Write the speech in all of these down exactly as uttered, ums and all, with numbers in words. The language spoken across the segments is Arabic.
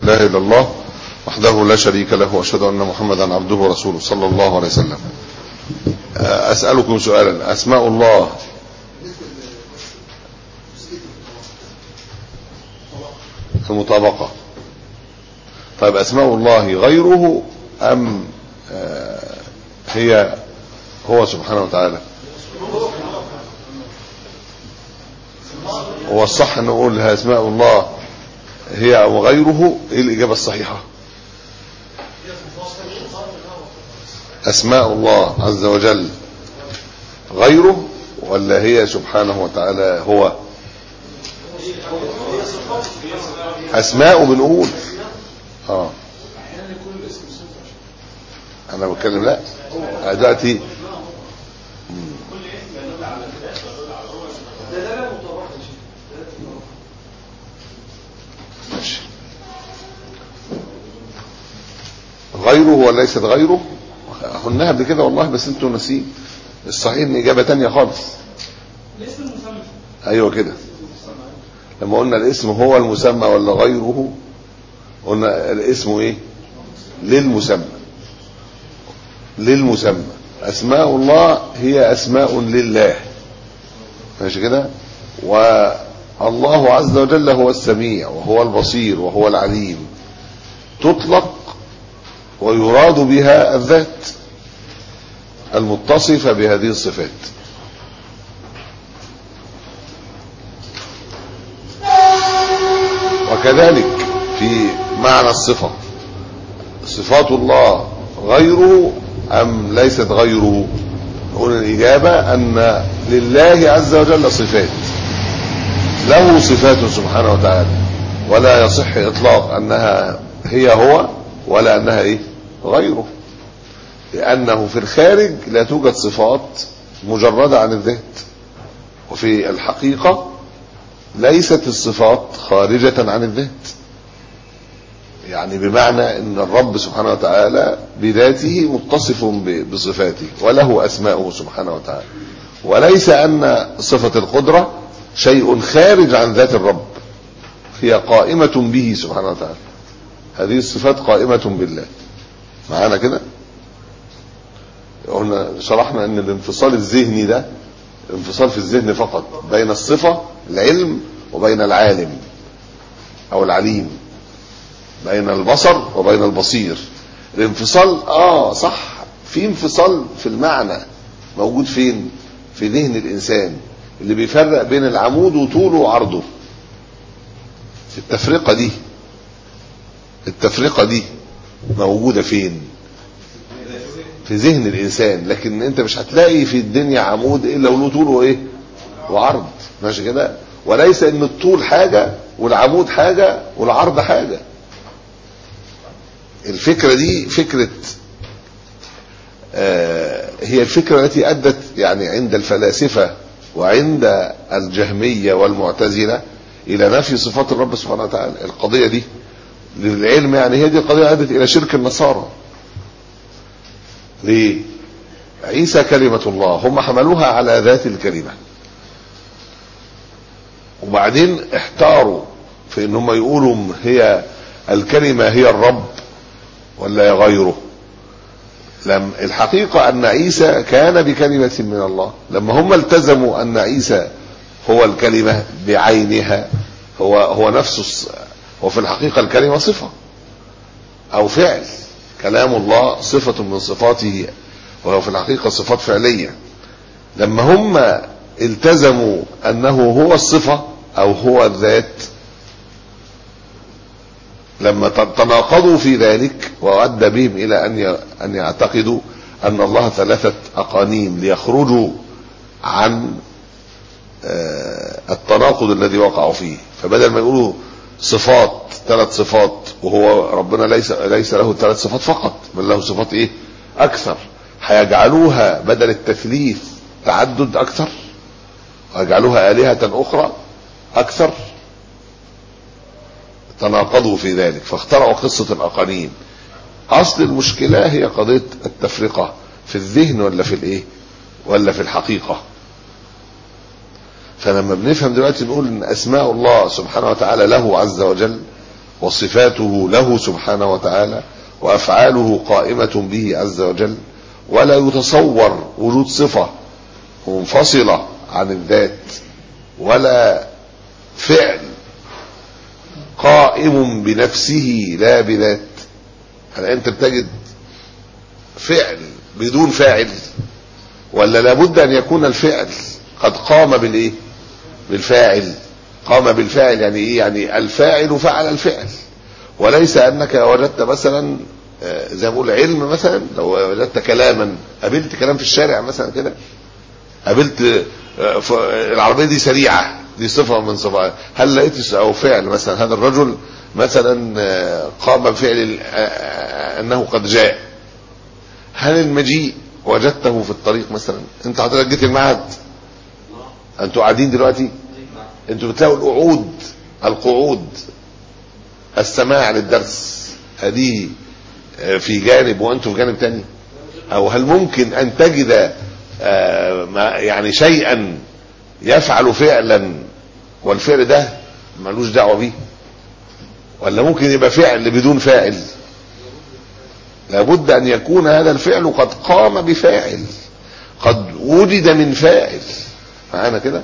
لا إله إلا الله وحده لا شريك له وأشهد أن محمدا عبده ورسوله صلى الله عليه وسلم. أسألكم سؤالا، أسماء الله المطابقة، طيب أسماء الله غيره أم هي هو سبحانه وتعالى؟ هو الصح أن نقول أسماء الله هي أو غيره؟ إيه الإجابة الصحيحة؟ أسماء الله عز وجل غيره ولا هي سبحانه وتعالى هو؟ أسماء بنقول اه أنا بتكلم لا دلوقتي ماشي غيره وليست غيره، قلناها قبل كده والله بس انتوا ناسين. الصحيح ان اجابه تانية خالص. الاسم المسمى. ايوه كده، لما قلنا الاسم هو المسمى ولا غيره، قلنا الاسم ايه؟ للمسمى. للمسمى. اسماء الله هي اسماء لله، ماشي كده. والله عز وجل هو السميع وهو البصير وهو العليم، تطلق ويراد بها الذات المتصفة بهذه الصفات. وكذلك في معنى الصفة، صفات الله غيره أم ليست غيره؟ نقول الإجابة أن لله عز وجل صفات، له صفات سبحانه وتعالى، ولا يصح إطلاق أنها هي هو ولا أنها إيه؟ غيره، لأنه في الخارج لا توجد صفات مجردة عن الذات، وفي الحقيقة ليست الصفات خارجة عن الذات. يعني بمعنى أن الرب سبحانه وتعالى بذاته متصف بصفاته وله أسماؤه سبحانه وتعالى، وليس أن صفة القدرة شيء خارج عن ذات الرب، هي قائمة به سبحانه وتعالى. هذه الصفات قائمة بالله. معانا كده؟ قلنا شرحنا ان الانفصال الذهني ده انفصال في الذهن فقط بين الصفة العلم وبين العالم او العليم، بين البصر وبين البصير. الانفصال اه صح، في انفصال في المعنى موجود فين؟ في ذهن الانسان اللي بيفرق بين العمود وطوله وعرضه. التفرقة دي التفرقة دي موجودة فين؟ في ذهن الانسان، لكن انت مش هتلاقي في الدنيا عمود الا وله طول وايه؟ وعرض، ماشي كده. وليس ان الطول حاجة والعمود حاجة والعرض حاجة. الفكرة دي فكرة آه هي الفكرة التي ادت يعني عند الفلاسفة وعند الجهمية والمعتزلة الى نفي صفات الرب سبحانه وتعالى. القضية دي للعلم يعني هي دي القضية ادت الى شرك النصارى. ليه؟ عيسى كلمة الله، هم حملوها على ذات الكلمة، وبعدين احتاروا في ان هم يقولوا هي الكلمة هي الرب ولا هي غيره. لم الحقيقة ان عيسى كان بكلمة من الله. لما هم التزموا ان عيسى هو الكلمة بعينها، هو هو نفسه، هو في الحقيقة الكلمة صفة او فعل. كلام الله صفة من صفاته وهو في الحقيقة صفات فعلية. لما هم التزموا أنه هو الصفة أو هو الذات، لما تناقضوا في ذلك وأدى بهم إلى أن أن يعتقدوا أن الله ثلاثة أقانيم ليخرجوا عن التناقض الذي وقعوا فيه. فبدل ما يقولوا صفات ثلاث صفات وهو ربنا ليس ليس له ثلاث صفات فقط بل له صفات ايه اكثر، هيجعلوها بدل التثليث تعدد اكثر ويجعلوها آلهة اخرى اكثر. تناقضوا في ذلك فاخترعوا قصة الاقانيم. اصل المشكلة هي قضية التفرقة في الذهن ولا في الايه ولا في الحقيقة. فلما بنفهم دلوقتي نقول ان اسماء الله سبحانه وتعالى له عز وجل وصفاته له سبحانه وتعالى وأفعاله قائمة به عز وجل، ولا يتصور وجود صفة منفصلة عن الذات ولا فعل قائم بنفسه لا بذات. هل أنت بتجد فعل بدون فاعل، ولا لابد أن يكون الفعل قد قام بالإيه؟ بالفاعل. قام بالفاعل يعني إيه؟ يعني الفاعل فعل الفعل، وليس أنك وجدت مثلا زي ما بقول علم، مثلا لو وجدت كلاما، قابلت كلام في الشارع مثلا كده، قابلت العربية دي سريعة، دي صفة من صفات، هل لقيت او فعل مثلا هذا الرجل مثلا قام بفعل انه قد جاء؟ هل المجيء وجدته في الطريق مثلا؟ انت حضرتك جيت المعهد، انتوا قاعدين دلوقتي، انتوا بتلاقوا القعود، القعود السماع للدرس هذه في جانب وانتوا في جانب تاني؟ او هل ممكن ان تجد يعني شيئا يفعل فعلا والفعل ده ملوش دعوه بيه؟ ولا ممكن يبقى فعل بدون فاعل؟ لابد ان يكون هذا الفعل قد قام بفاعل، قد وجد من فاعل. معانا كده؟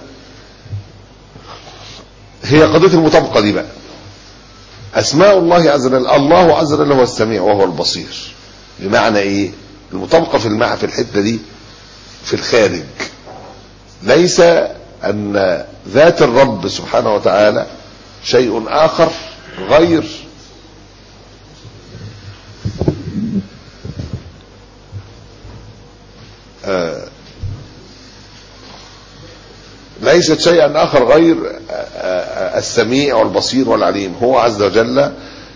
هي قضيه المطابقه دي بقى. اسماء الله عز وجل، الله عز وجل هو السميع وهو البصير. بمعنى ايه المطابقه في المعنى في الحته دي؟ في الخارج، ليس ان ذات الرب سبحانه وتعالى شيء اخر غير آه ليست شيئا اخر غير آه السميع والبصير والعليم. هو عز وجل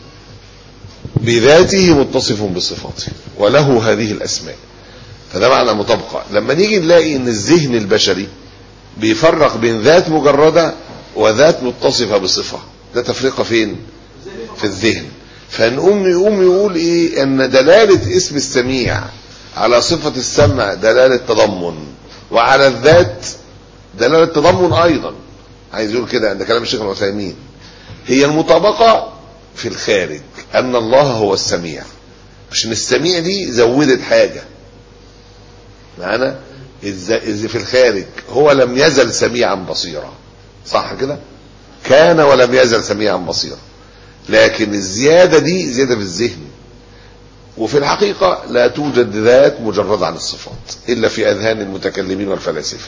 بذاته متصف بصفاته وله هذه الاسماء. فده معنى المطابقه. لما نيجي نلاقي ان الذهن البشري بيفرق بين ذات مجرده وذات متصفه بصفه، ده تفرقه فين؟ في الذهن. فنقوم يقوم يقول ايه؟ ان دلاله اسم السميع على صفه السمع دلاله تضمن، وعلى الذات دلاله تضمن ايضا. عايز يقول كده عند كلام الشيخ العثيمين، هي المطابقه في الخارج ان الله هو السميع، عشان السميع دي زودت حاجه معانا. إذ في الخارج هو لم يزل سميعا بصيرا، صح كده؟ كان ولم يزل سميعا بصيرا، لكن الزيادة دي زيادة في الذهن. وفي الحقيقة لا توجد ذات مجردة عن الصفات إلا في أذهان المتكلمين والفلاسفة،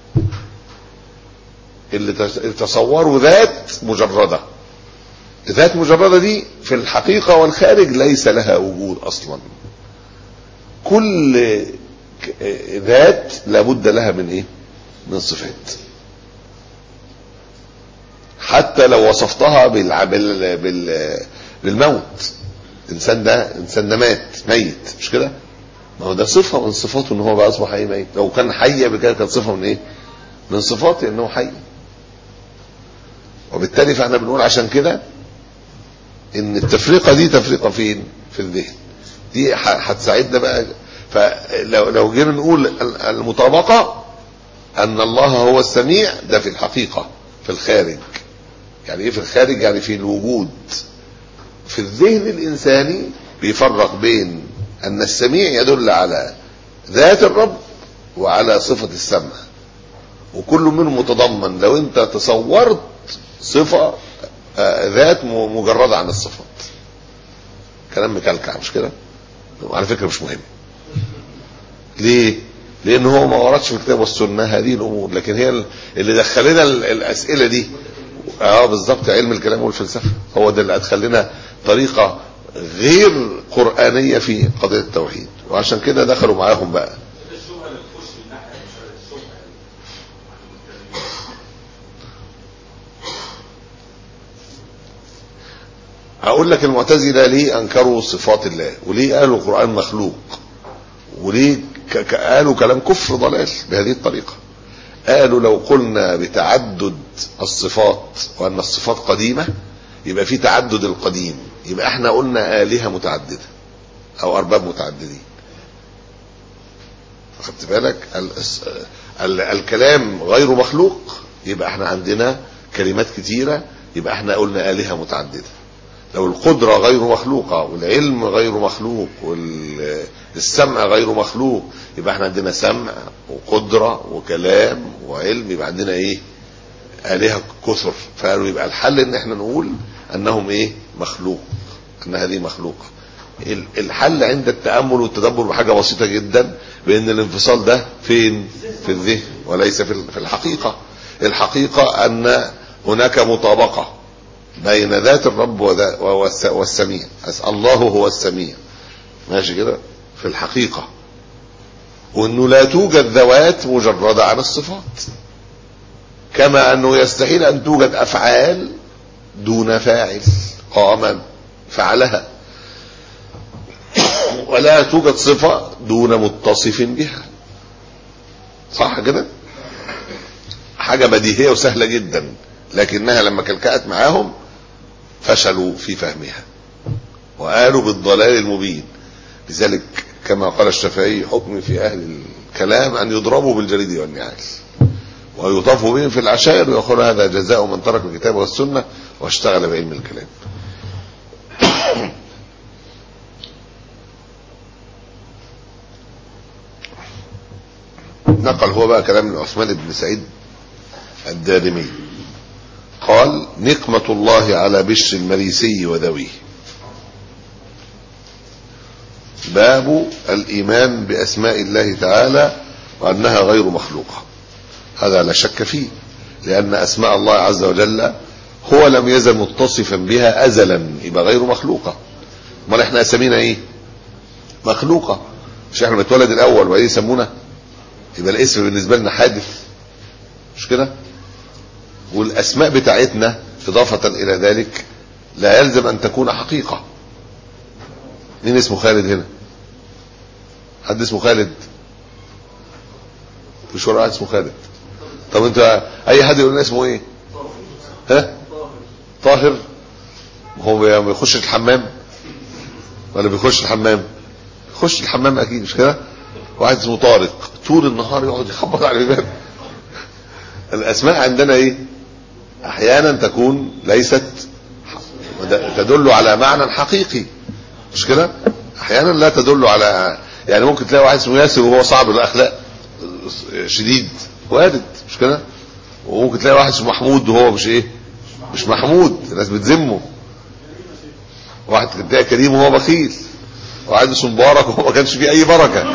اللي تصوروا ذات مجردة. ذات مجردة دي في الحقيقة والخارج ليس لها وجود أصلا. كل ذات لابد لها من ايه؟ من صفات. حتى لو وصفتها بال... بال... بال... بالموت، الانسان ده انسان ده مات ميت، مش كده؟ ما هو ده صفه من صفاته ان هو بقى اصبح حي ميت. لو كان حي بكده كانت صفه من ايه؟ من صفاته انه حي. وبالتالي فاحنا بنقول عشان كده ان التفرقه دي تفرقه فين؟ في الذهن. دي هتساعدنا بقى. فلو لو جينا نقول المطابقه ان الله هو السميع، ده في الحقيقه في الخارج. يعني ايه في الخارج؟ يعني في الوجود. في الذهن الانساني بيفرق بين ان السميع يدل على ذات الرب وعلى صفه السمع، وكل منهم متضمن. لو انت تصورت صفه ذات مجرده عن الصفات، كلام مكلكع، مش كده؟ على فكره مش مهم. ليه؟ لان هو ما وردش في الكتاب والسنه هذه الامور، لكن هي اللي دخلنا الاسئله دي. اه بالظبط، علم الكلام والفلسفه هو ده اللي ادخل لنا طريقه غير قرانيه في قضيه التوحيد، وعشان كده دخلوا معاهم بقى. هقول لك المعتزله ليه انكروا صفات الله، وليه قالوا القران مخلوق، وليه قالوا كلام كفر ضلال بهذه الطريقه. قالوا لو قلنا بتعدد الصفات وان الصفات قديمه يبقى في تعدد القديم، يبقى احنا قلنا آلهة متعدده او ارباب متعددين. خدت بالك؟ ال ال الكلام غير مخلوق، يبقى احنا عندنا كلمات كتيره، يبقى احنا قلنا آلهة متعدده. لو القدرة غير مخلوقة والعلم غير مخلوق والسمع غير مخلوق، يبقى احنا عندنا سمع وقدرة وكلام وعلم، يبقى عندنا ايه؟ آلهة كثر. فقالوا يبقى الحل ان احنا نقول انهم ايه؟ مخلوق، ان هذه مخلوقة. الحل عند التأمل والتدبر بحاجة بسيطة جدا، بان الانفصال ده فين؟ في الذهن وليس في الحقيقة. الحقيقة ان هناك مطابقة بين ذات الرب والسميع. الله هو السميع، ماشي كده في الحقيقة، وانه لا توجد ذوات مجردة عن الصفات، كما انه يستحيل ان توجد افعال دون فاعل قام فعلها، ولا توجد صفة دون متصف بها. صح كده؟ حاجة بديهية وسهلة جدا، لكنها لما كلكأت معاهم فشلوا في فهمها وقالوا بالضلال المبين. لذلك كما قال الشافعي: حكم في اهل الكلام ان يضربوا بالجليد والنعال ويطاف بهم في العشائر، ويقول هذا جزاء من ترك الكتاب والسنة واشتغل بعلم الكلام. نقل هو بقى كلام من عثمان بن سعيد الدارمي، قال: نقمة الله على بشر المريسي وذويه. باب الإيمان بأسماء الله تعالى وأنها غير مخلوقة. هذا لا شك فيه، لأن أسماء الله عز وجل هو لم يزل متصفا بها أزلا، يبقى غير مخلوقة. امال احنا اسامينا ايه؟ مخلوقة. مش احنا بنتولد الأول وبعدين يسمونا؟ يبقى الاسم بالنسبة لنا حادث، مش كده؟ والأسماء بتاعتنا إضافة إلى ذلك لا يلزم أن تكون حقيقة. مين اسمه خالد هنا؟ حد اسمه خالد؟ مش ورقة اسمه خالد؟ طب انت اي حد يقول لنا اسمه ايه؟ ها؟ طاهر. هو بيخش الحمام ولا بيخش الحمام؟ بيخش الحمام اكيد، مش كده؟ واحد اسمه طارق طول النهار يقعد يخبط على الباب. الاسماء عندنا ايه؟ احيانا تكون ليست تدل على معنى حقيقي، مش كده؟ احيانا لا تدل على، يعني ممكن تلاقي واحد اسمه ياسر وهو صعب الاخلاق شديد، وارد، مش كده؟ وممكن تلاقي واحد اسمه محمود وهو مش ايه؟ مش محمود، الناس بتذمه. واحد تلاقي كريم وهو بخيل، واحد اسمه مبارك وهو ما كانش فيه اي بركه.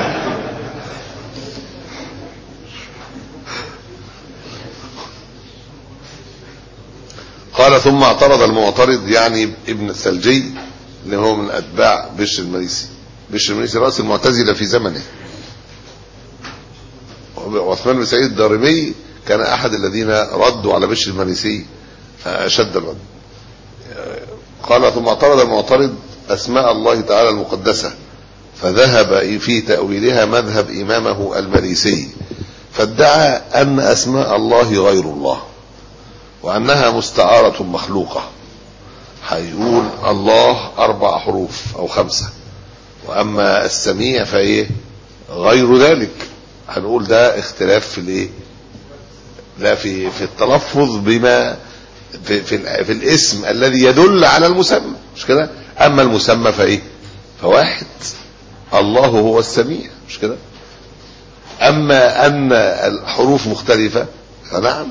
قال: ثم اعترض المعترض، يعني ابن الثلجي اللي هو من اتباع بشر المريسي. بشر المريسي راس المعتزله في زمنه. وعثمان بن سعيد الدارمي كان احد الذين ردوا على بشر المريسي اشد الرد. قال: ثم اعترض المعترض اسماء الله تعالى المقدسه، فذهب في تأويلها مذهب امامه المريسي، فادعى ان اسماء الله غير الله وانها مستعارة مخلوقة. هيقول الله اربع حروف او خمسة، واما السميع فايه؟ غير ذلك. هنقول ده اختلاف في الايه؟ لا في في التلفظ بما في في, في الاسم الذي يدل على المسمى، مش كده؟ اما المسمى فايه؟ فواحد، الله هو السميع، مش كده؟ اما ان الحروف مختلفة فنعم.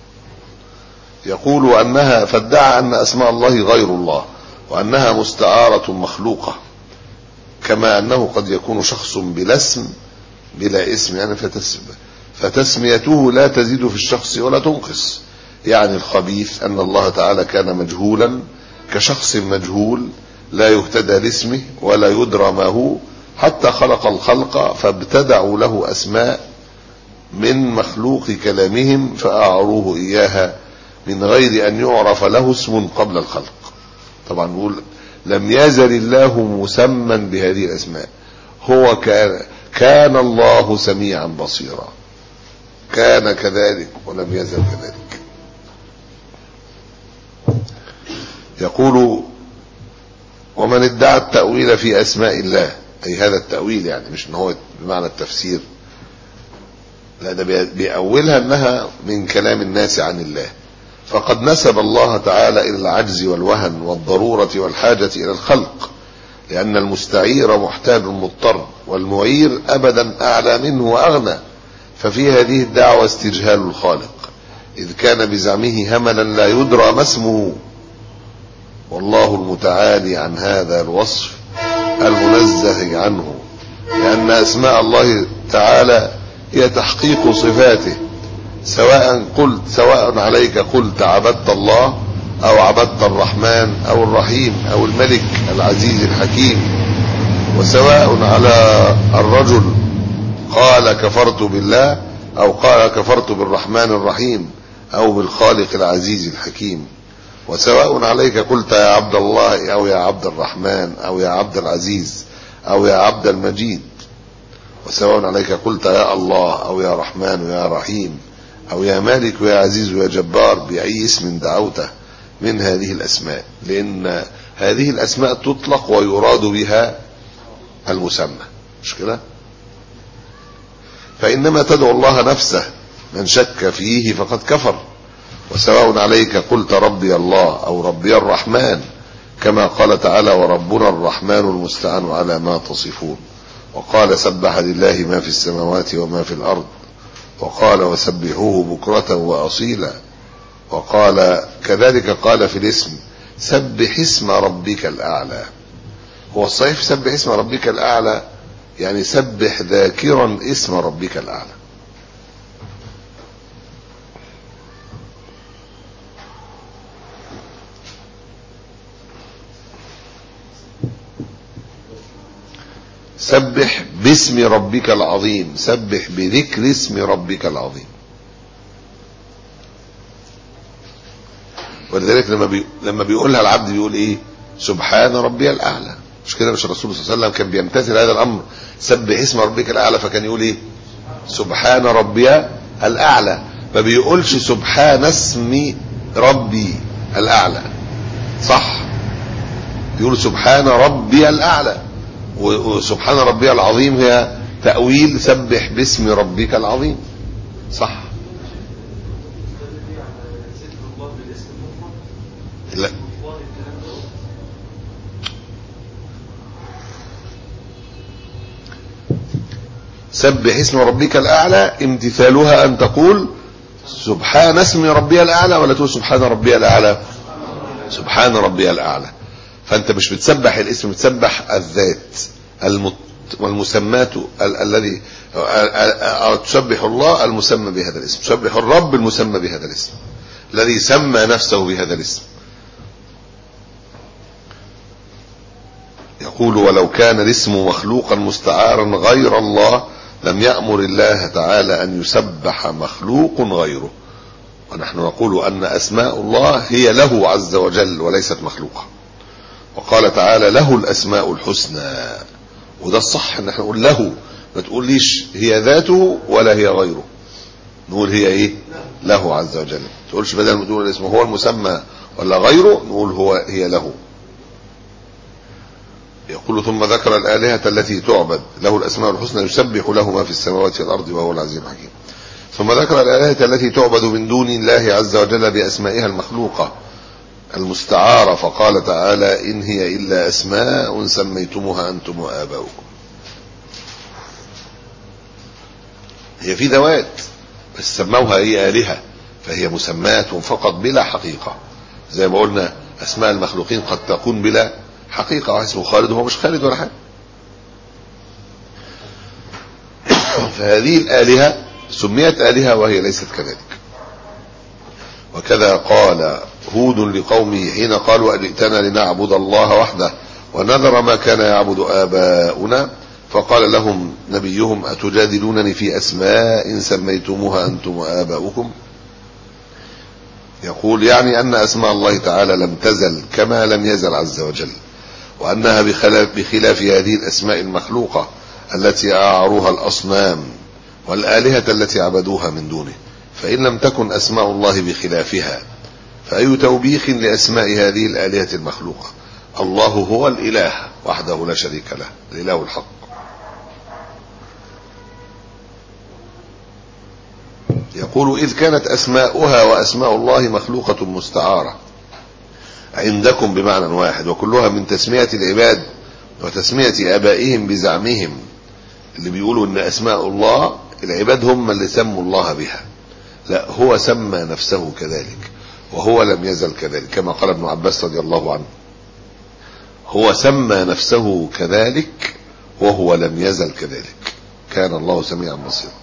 يقول انها، فادعى ان اسماء الله غير الله وانها مستعارة مخلوقة، كما انه قد يكون شخص بلا اسم بلا اسم، يعني فتسم فتسميته لا تزيد في الشخص ولا تنقص. يعني الخبيث ان الله تعالى كان مجهولا كشخص مجهول لا يهتدى لاسمه ولا يدرى ما هو، حتى خلق الخلق فابتدعوا له اسماء من مخلوق كلامهم فاعروه اياها من غير ان يعرف له اسم قبل الخلق. طبعا نقول لم يزل الله مسمى بهذه الاسماء. هو كان كان الله سميعا بصيرا، كان كذلك ولم يزل كذلك. يقول: ومن ادعى التأويل في اسماء الله، اي هذا التأويل يعني مش ان هو بمعنى التفسير، لا ده بيأولها انها من كلام الناس عن الله، فقد نسب الله تعالى إلى العجز والوهن والضرورة والحاجة إلى الخلق، لأن المستعير محتاج مضطر، والمعير أبدا أعلى منه وأغنى. ففي هذه الدعوة استجهال الخالق، إذ كان بزعمه هملا لا يدرى ما اسمه، والله المتعالي عن هذا الوصف المنزه عنه، لأن أسماء الله تعالى هي تحقيق صفاته، سواء قلت سواء عليك قلت عبدت الله أو عبدت الرحمن أو الرحيم أو الملك العزيز الحكيم، وسواء على الرجل قال كفرت بالله أو قال كفرت بالرحمن الرحيم أو بالخالق العزيز الحكيم، وسواء عليك قلت يا عبد الله أو يا عبد الرحمن أو يا عبد العزيز أو يا عبد المجيد، وسواء عليك قلت يا الله أو يا رحمن ويا رحيم أو يا مالك ويا عزيز ويا جبار، بأي اسم دعوته من هذه الأسماء، لأن هذه الأسماء تطلق ويراد بها المسمى، مش كده؟ فإنما تدعو الله نفسه، من شك فيه فقد كفر. وسواء عليك قلت ربي الله أو ربي الرحمن، كما قال تعالى وربنا الرحمن المستعان على ما تصفون. وقال سبح لله ما في السماوات وما في الأرض، وقال وسبحوه بكرة وأصيلا. وقال كذلك قال في الاسم سبح اسم ربك الأعلى. هو الصحيح سبح اسم ربك الأعلى يعني سبح ذاكرا اسم ربك الأعلى. سبح باسم ربك العظيم، سبح بذكر اسم ربك العظيم. ولذلك لما بي... لما بيقولها العبد بيقول ايه؟ سبحان ربي الاعلى، مش كده؟ مش الرسول صلى الله عليه وسلم كان بيمتثل هذا الامر، سبح اسم ربك الاعلى، فكان يقول ايه؟ سبحان ربي الاعلى، ما بيقولش سبحان اسم ربي الاعلى، صح؟ بيقول سبحان ربي الاعلى، وسبحان ربي العظيم هي تأويل سبح باسم ربك العظيم، صح؟ لا، سبح اسم ربك الأعلى امتثالها أن تقول سبحان اسم ربي الأعلى، ولا تقول سبحان ربي الأعلى؟ سبحان ربي الأعلى. فأنت مش بتسبح الاسم، بتسبح الذات المت والمسمات ال الذي تسبح الله المسمى بهذا الاسم، تسبح الرب المسمى بهذا الاسم الذي سمى نفسه بهذا الاسم. يقول ولو كان الاسم مخلوقا مستعارا غير الله لم يأمر الله تعالى أن يسبح مخلوق غيره. ونحن نقول أن أسماء الله هي له عز وجل وليست مخلوقة. وقال تعالى له الأسماء الحسنى، وده الصح ان احنا نقول له، ما تقوليش هي ذاته ولا هي غيره، نقول هي ايه؟ له عز وجل. ما تقولش بدل ما تقول الاسم هو المسمى ولا غيره، نقول هو هي له. يقول ثم ذكر الآلهة التي تعبد، له الأسماء الحسنى يسبح له ما في السماوات والأرض وهو العزيز الحكيم. ثم ذكر الآلهة التي تعبد من دون الله عز وجل بأسمائها المخلوقة المستعارة، فقال تعالى إن هي إلا أسماء سميتموها أنتم وآباؤكم. هي في ذوات بس سموها هي آلهة، فهي مسمات فقط بلا حقيقة. زي ما قلنا أسماء المخلوقين قد تكون بلا حقيقة، واحد اسمه خالد وهو مش خالد ولا حاجة. فهذه الآلهة سميت آلهة وهي ليست كذلك. وكذا قال هود لقومه حين قالوا أجئتنا لنعبد الله وحده ونذر ما كان يعبد آباؤنا، فقال لهم نبيهم أتجادلونني في أسماء سميتموها أنتم وآباؤكم. يقول يعني أن أسماء الله تعالى لم تزل كما لم يزل عز وجل، وأنها بخلاف, بخلاف هذه الأسماء المخلوقة التي أعاروها الأصنام والآلهة التي عبدوها من دونه. فإن لم تكن أسماء الله بخلافها فأي توبيخ لأسماء هذه الآلهة المخلوقة؟ الله هو الإله وحده لا شريك له، الإله الحق. يقول إذ كانت أسماؤها وأسماء الله مخلوقة مستعارة عندكم بمعنى واحد، وكلها من تسمية العباد وتسمية آبائهم بزعمهم، اللي بيقولوا إن أسماء الله العباد هم اللي سموا الله بها، لا، هو سمى نفسه كذلك وهو لم يزل كذلك، كما قال ابن عباس رضي الله عنه: هو سمى نفسه كذلك وهو لم يزل كذلك، كان الله سميعا بصيرا.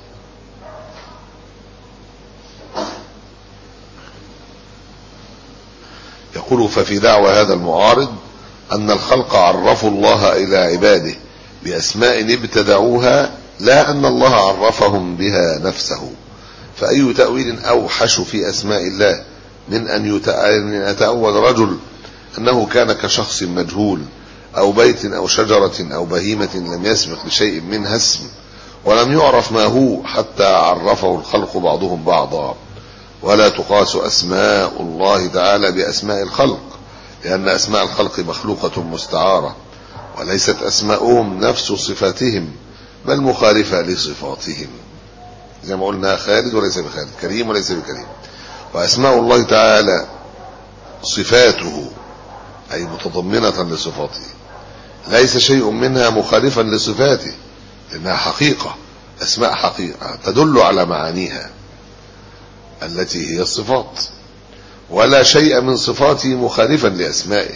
يقول: ففي دعوى هذا المعارض أن الخلق عرفوا الله إلى عباده بأسماء ابتدعوها، لا أن الله عرفهم بها نفسه، فأي تأويل أوحش في أسماء الله من أن يتأول رجل أنه كان كشخص مجهول أو بيت أو شجرة أو بهيمة لم يسبق لشيء منها اسم ولم يعرف ما هو حتى عرفه الخلق بعضهم بعضا. ولا تقاس أسماء الله تعالى بأسماء الخلق، لأن أسماء الخلق مخلوقة مستعارة، وليست أسماؤهم نفس صفاتهم بل مخالفة لصفاتهم، زي ما قلنا: خالد وليس بخالد، كريم وليس بكريم. وأسماء الله تعالى صفاته أي متضمنة لصفاته، ليس شيء منها مخالفا لصفاته، لأنها حقيقة، أسماء حقيقة تدل على معانيها التي هي الصفات، ولا شيء من صفاته مخالفا لأسمائه،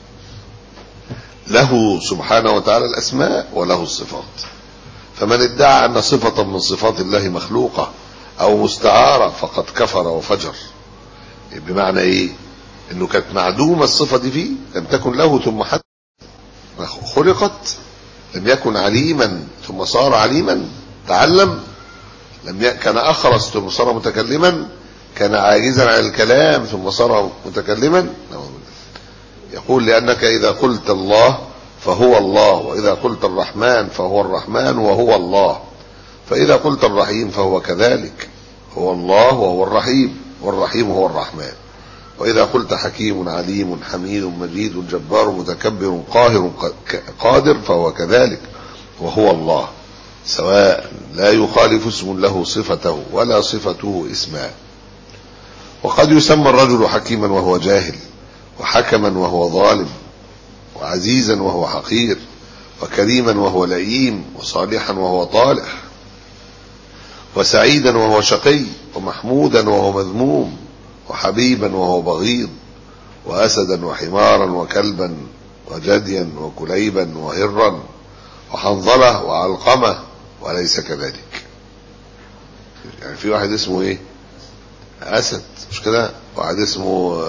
له سبحانه وتعالى الأسماء وله الصفات. فمن ادعى أن صفة من صفات الله مخلوقة أو مستعارة فقد كفر وفجر. بمعنى إيه؟ إنه كانت معدومة الصفة دي فيه، لم تكن له ثم حتى خلقت، لم يكن عليما ثم صار عليما، تعلم، لم ي... كان أخرس ثم صار متكلما، كان عاجزا عن الكلام ثم صار متكلما. يقول: لأنك إذا قلت الله فهو الله، وإذا قلت الرحمن فهو الرحمن وهو الله، فإذا قلت الرحيم فهو كذلك، هو الله وهو الرحيم، والرحيم هو الرحمن. وإذا قلت حكيم عليم حميد مجيد جبار متكبر قاهر قادر فهو كذلك، وهو الله، سواء لا يخالف اسم له صفته ولا صفته اسمه. وقد يسمى الرجل حكيما وهو جاهل، وحكما وهو ظالم، وعزيزا وهو حقير، وكريما وهو لئيم، وصالحا وهو طالح، وسعيدا وهو شقي، ومحمودا وهو مذموم، وحبيبا وهو بغيض، وأسدا وحمارا وكلبا وجديا وكليبا وهرا وحنظلة وعلقمة وليس كذلك. يعني في واحد اسمه ايه؟ أسد، مش كده؟ واحد اسمه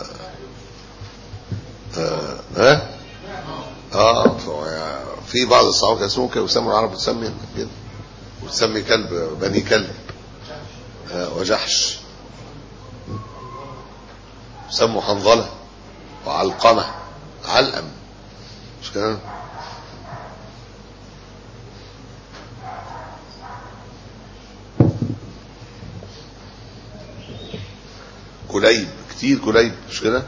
اه اه, آه في بعض الصحابة اسمه كده، ويسموا العرب تسمي كده، وتسمي كلب بني كلب، آه وجحش، سموا حنظلة وعلقمة، علقم، مش كده؟ كليب، كتير كليب، مش كده؟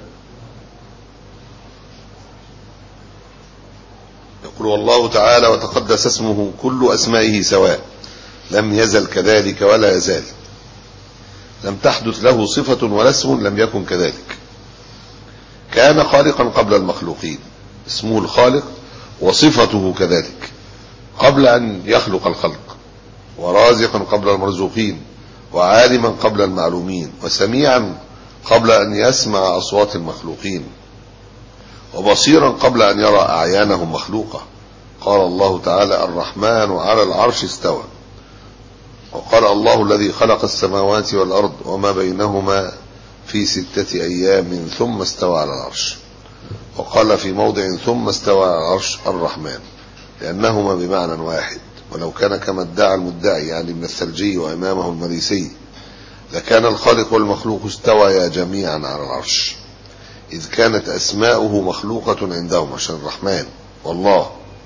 يقول: والله تعالى وتقدس اسمه كل أسمائه سواء، لم يزل كذلك ولا يزال، لم تحدث له صفة ولا اسم لم يكن كذلك. كان خالقا قبل المخلوقين، اسمه الخالق، وصفته كذلك قبل أن يخلق الخلق، ورازقا قبل المرزوقين، وعالما قبل المعلومين، وسميعا قبل أن يسمع أصوات المخلوقين، وبصيرا قبل أن يرى أعيانهم مخلوقة. قال الله تعالى: الرحمن على العرش استوى. وقال: الله الذي خلق السماوات والأرض وما بينهما في ستة أيام ثم استوى على العرش. وقال في موضع: ثم استوى على العرش الرحمن، لأنهما بمعنى واحد. ولو كان كما ادعى المدعي يعني ابن الثلجي وإمامه المريسي لكان الخالق والمخلوق استويا جميعا على العرش، إذ كانت أسماؤه مخلوقة عندهم، عشان الرحمن والله،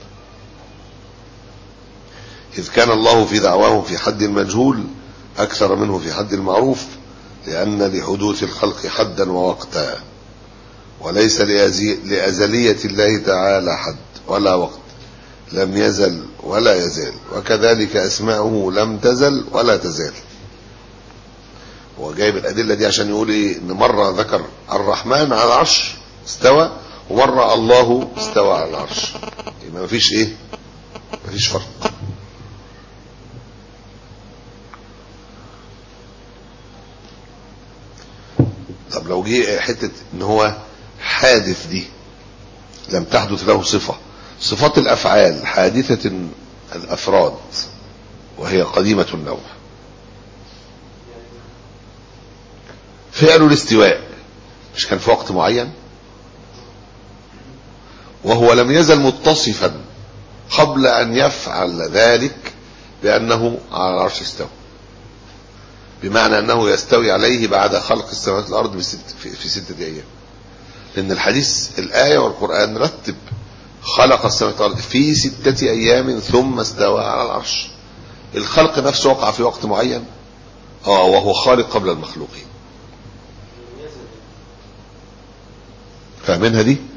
إذ كان الله في دعواهم في حد المجهول أكثر منه في حد المعروف، لأن لحدوث الخلق حدا ووقتا، وليس لأزلية الله تعالى حد ولا وقت، لم يزل ولا يزال، وكذلك أسماؤه لم تزل ولا تزال. هو جايب الادله دي عشان يقول ايه؟ ان مره ذكر الرحمن على العرش استوى، ومره الله استوى على العرش، يبقى مفيش ايه؟ مفيش فرق. طب لو جه حته ان هو حادث، دي لم تحدث له صفه، صفات الافعال حادثه الافراد وهي قديمه النوع. فعل الاستواء مش كان في وقت معين، وهو لم يزل متصفا قبل ان يفعل ذلك بانه على العرش استوى، بمعنى انه يستوي عليه بعد خلق السماوات والارض بست في, في ستة ايام. لان الحديث الايه والقران رتب خلق السماوات والارض في ستة ايام ثم استوى على العرش. الخلق نفسه وقع في وقت معين، اه وهو خالق قبل المخلوقين. فاهمينها دي؟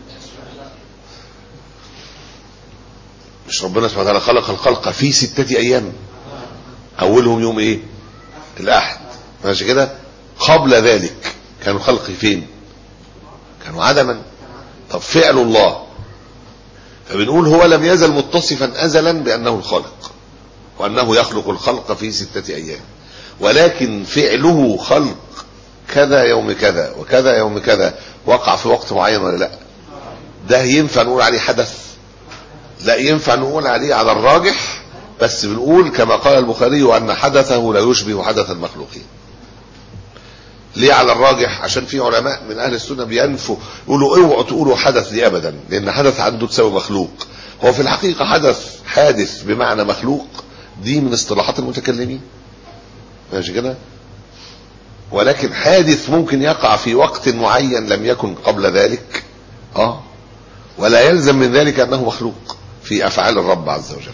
مش ربنا سبحانه وتعالى خلق الخلق في ستة ايام، اولهم يوم ايه؟ الاحد، ماشي كده؟ قبل ذلك كان الخلق فين؟ كانوا عدما. طب فعل الله، فبنقول هو لم يزل متصفا ازلا بانه الخالق وانه يخلق الخلق في ستة ايام، ولكن فعله خلق كذا يوم كذا وكذا يوم كذا وقع في وقت معين ولا لا؟ ده ينفع نقول عليه حدث؟ لا ينفع نقول عليه على الراجح، بس بنقول كما قال البخاري ان حدثه لا يشبه حدث المخلوقين. ليه على الراجح؟ عشان في علماء من اهل السنه بينفوا يقولوا اوعوا تقولوا حدث دي ابدا، لان حدث عنده تساوي مخلوق. هو في الحقيقه حدث حادث بمعنى مخلوق دي من اصطلاحات المتكلمين، ماشي كده؟ ولكن حادث ممكن يقع في وقت معين لم يكن قبل ذلك، اه ولا يلزم من ذلك انه مخلوق في افعال الرب عز وجل.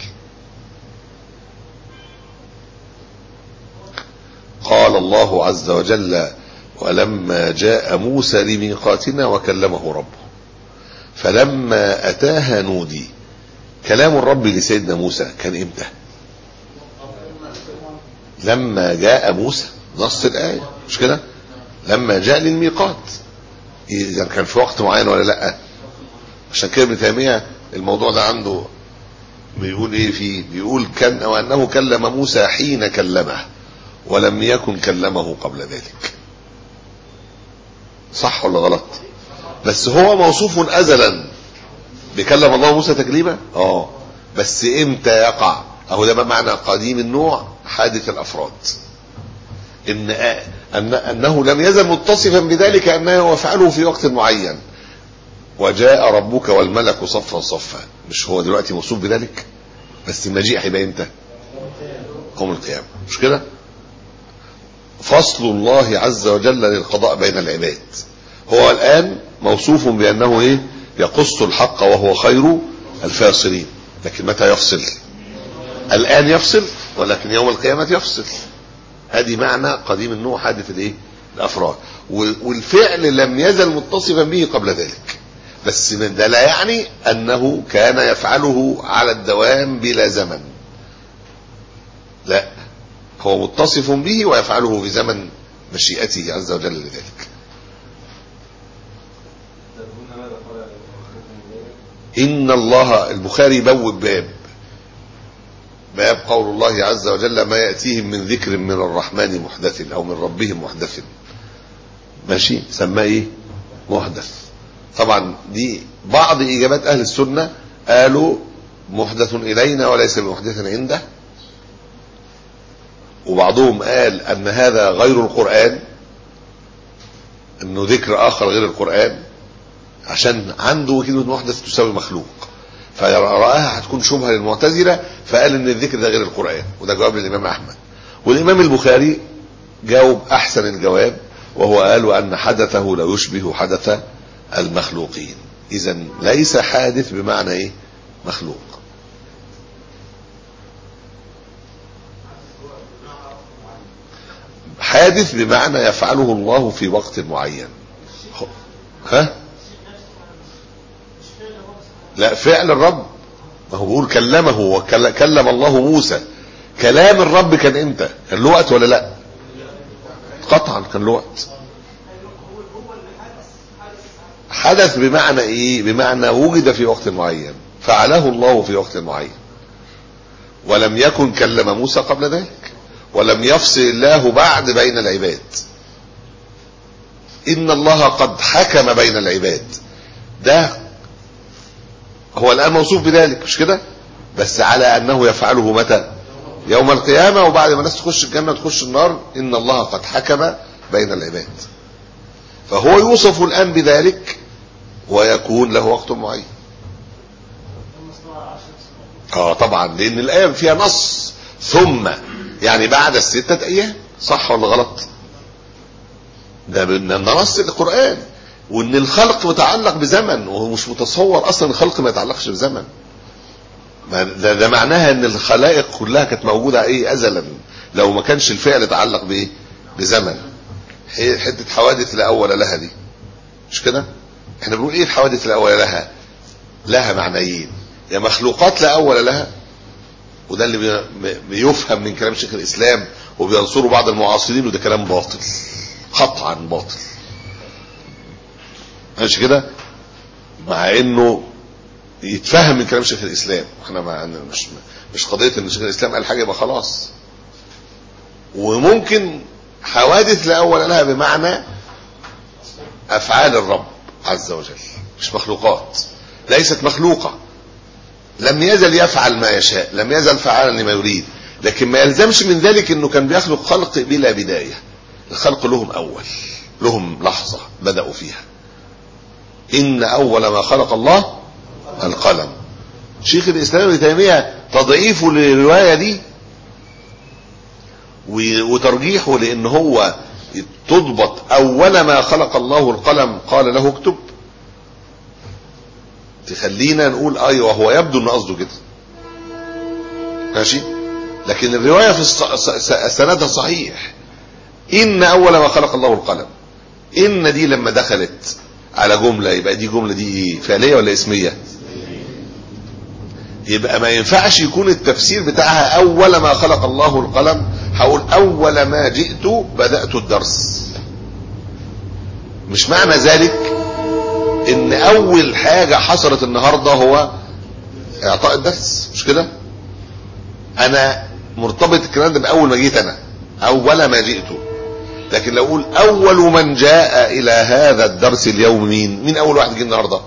قال الله عز وجل: ولما جاء موسى لميقاتنا وكلمه ربه فلما اتاها نودي. كلام الرب لسيدنا موسى كان امتى؟ لما جاء موسى، نص الايه مش كده؟ لما جاء للميقات، اذا كان في وقت معين ولا لا؟ عشان كده ابن تيميه الموضوع ده عنده بيقول ايه فيه؟ بيقول كان وانه كلم موسى حين كلمه ولم يكن كلمه قبل ذلك. صح ولا غلط؟ بس هو موصوف ازلا بكلم الله موسى تكليما، اه بس امتى يقع؟ اهو ده معنى قديم النوع حادث الافراد، ان أن انه لم يزل متصفا بذلك انه يفعله في وقت معين. وجاء ربك والملك صفا صفا، مش هو دلوقتي موصوف بذلك؟ بس المجيء هيبقى امتى؟ يوم القيامه، مش كده؟ فصل الله عز وجل للقضاء بين العباد. هو الان موصوف بانه ايه؟ يقص الحق وهو خير الفاصلين، لكن متى يفصل؟ الان يفصل، ولكن يوم القيامه يفصل. هذه معنى قديم النوع حادث الايه؟ الافراد. والفعل لم يزل متصفا به قبل ذلك، بس من ده لا يعني انه كان يفعله على الدوام بلا زمن، لا، هو متصف به ويفعله في زمن مشيئته عز وجل لذلك. ان الله، البخاري بوب باب باب قول الله عز وجل: ما يأتيهم من ذكر من الرحمن محدث او من ربهم محدث، ماشي، سماه ايه؟ محدث. طبعا دي بعض اجابات اهل السنه قالوا محدث الينا وليس بمحدث عنده، وبعضهم قال ان هذا غير القرآن، انه ذكر اخر غير القرآن، عشان عنده كلمة محدث تساوي مخلوق، فرآها هتكون شبهة للمعتزلة، فقال ان الذكر ده غير القرآن، وده جواب للامام احمد. والامام البخاري جاوب احسن الجواب، وهو قال ان حدثه لا يشبه حدث المخلوقين. اذا ليس حادث بمعنى ايه؟ مخلوق. حادث بمعنى يفعله الله في وقت معين. ها؟ لا، فعل الرب، ما هو بيقول كلمه وكلم الله موسى. كلام الرب كان امتى؟ كان له وقت ولا لا؟ قطعا كان له وقت. حدث بمعنى ايه؟ بمعنى وجد في وقت معين فعله الله في وقت معين، ولم يكن كلم موسى قبل ذلك، ولم يفصل الله بعد بين العباد. ان الله قد حكم بين العباد، ده هو الان موصوف بذلك مش كده؟ بس على انه يفعله متى؟ يوم القيامة، وبعد ما الناس تخش الجنة تخش النار. ان الله قد حكم بين العباد، فهو يوصف الان بذلك ويكون له وقت معين. اه طبعا، لان الايه فيها نص ثم، يعني بعد الستة ايام، صح ولا غلط؟ ده نص القرآن، وان الخلق متعلق بزمن، وهو مش متصور اصلا الخلق ما يتعلقش بزمن. ده, ده معناها ان الخلائق كلها كانت موجودة ايه ازلا، لو ما كانش الفعل يتعلق بايه؟ بزمن. حتة حوادث لا اول لها دي مش كده؟ احنا بنقول ايه الحوادث لا اول لها؟ لها معنيين، يا مخلوقات لا اول لها، وده اللي بيفهم من كلام شيخ الاسلام وبينصره بعض المعاصرين، وده كلام باطل قطعا باطل ماشي كده، مع انه يتفهم من كلام شيخ الاسلام. احنا مع مش مش قضيه ان شيخ الاسلام قال حاجه يبقى خلاص. وممكن حوادث لا اول لها بمعنى افعال الرب عز وجل، مش مخلوقات، ليست مخلوقه، لم يزل يفعل ما يشاء، لم يزل فعالا لما يريد، لكن ما يلزمش من ذلك انه كان بيخلق خلق بلا بدايه. الخلق لهم اول، لهم لحظه بداوا فيها. ان اول ما خلق الله القلم. شيخ الاسلام ابن تيميه تضعيفه للروايه دي وترجيحه لان هو تضبط اول ما خلق الله القلم قال له اكتب، تخلينا نقول ايوه هو يبدو ان قصده كده ماشي، لكن الروايه في السند صحيح. ان اول ما خلق الله القلم، ان دي لما دخلت على جمله يبقى دي جمله دي ايه؟ فعليه ولا اسميه؟ يبقى ما ينفعش يكون التفسير بتاعها اول ما خلق الله القلم، هقول اول ما جئت بدأت الدرس. مش معنى ذلك ان اول حاجة حصلت النهاردة هو اعطاء الدرس، مش كده؟ انا مرتبط الكلام ده باول ما جيت انا، اول ما جئت. لكن لو اقول اول من جاء الى هذا الدرس اليوم مين؟ مين اول واحد جه النهارده؟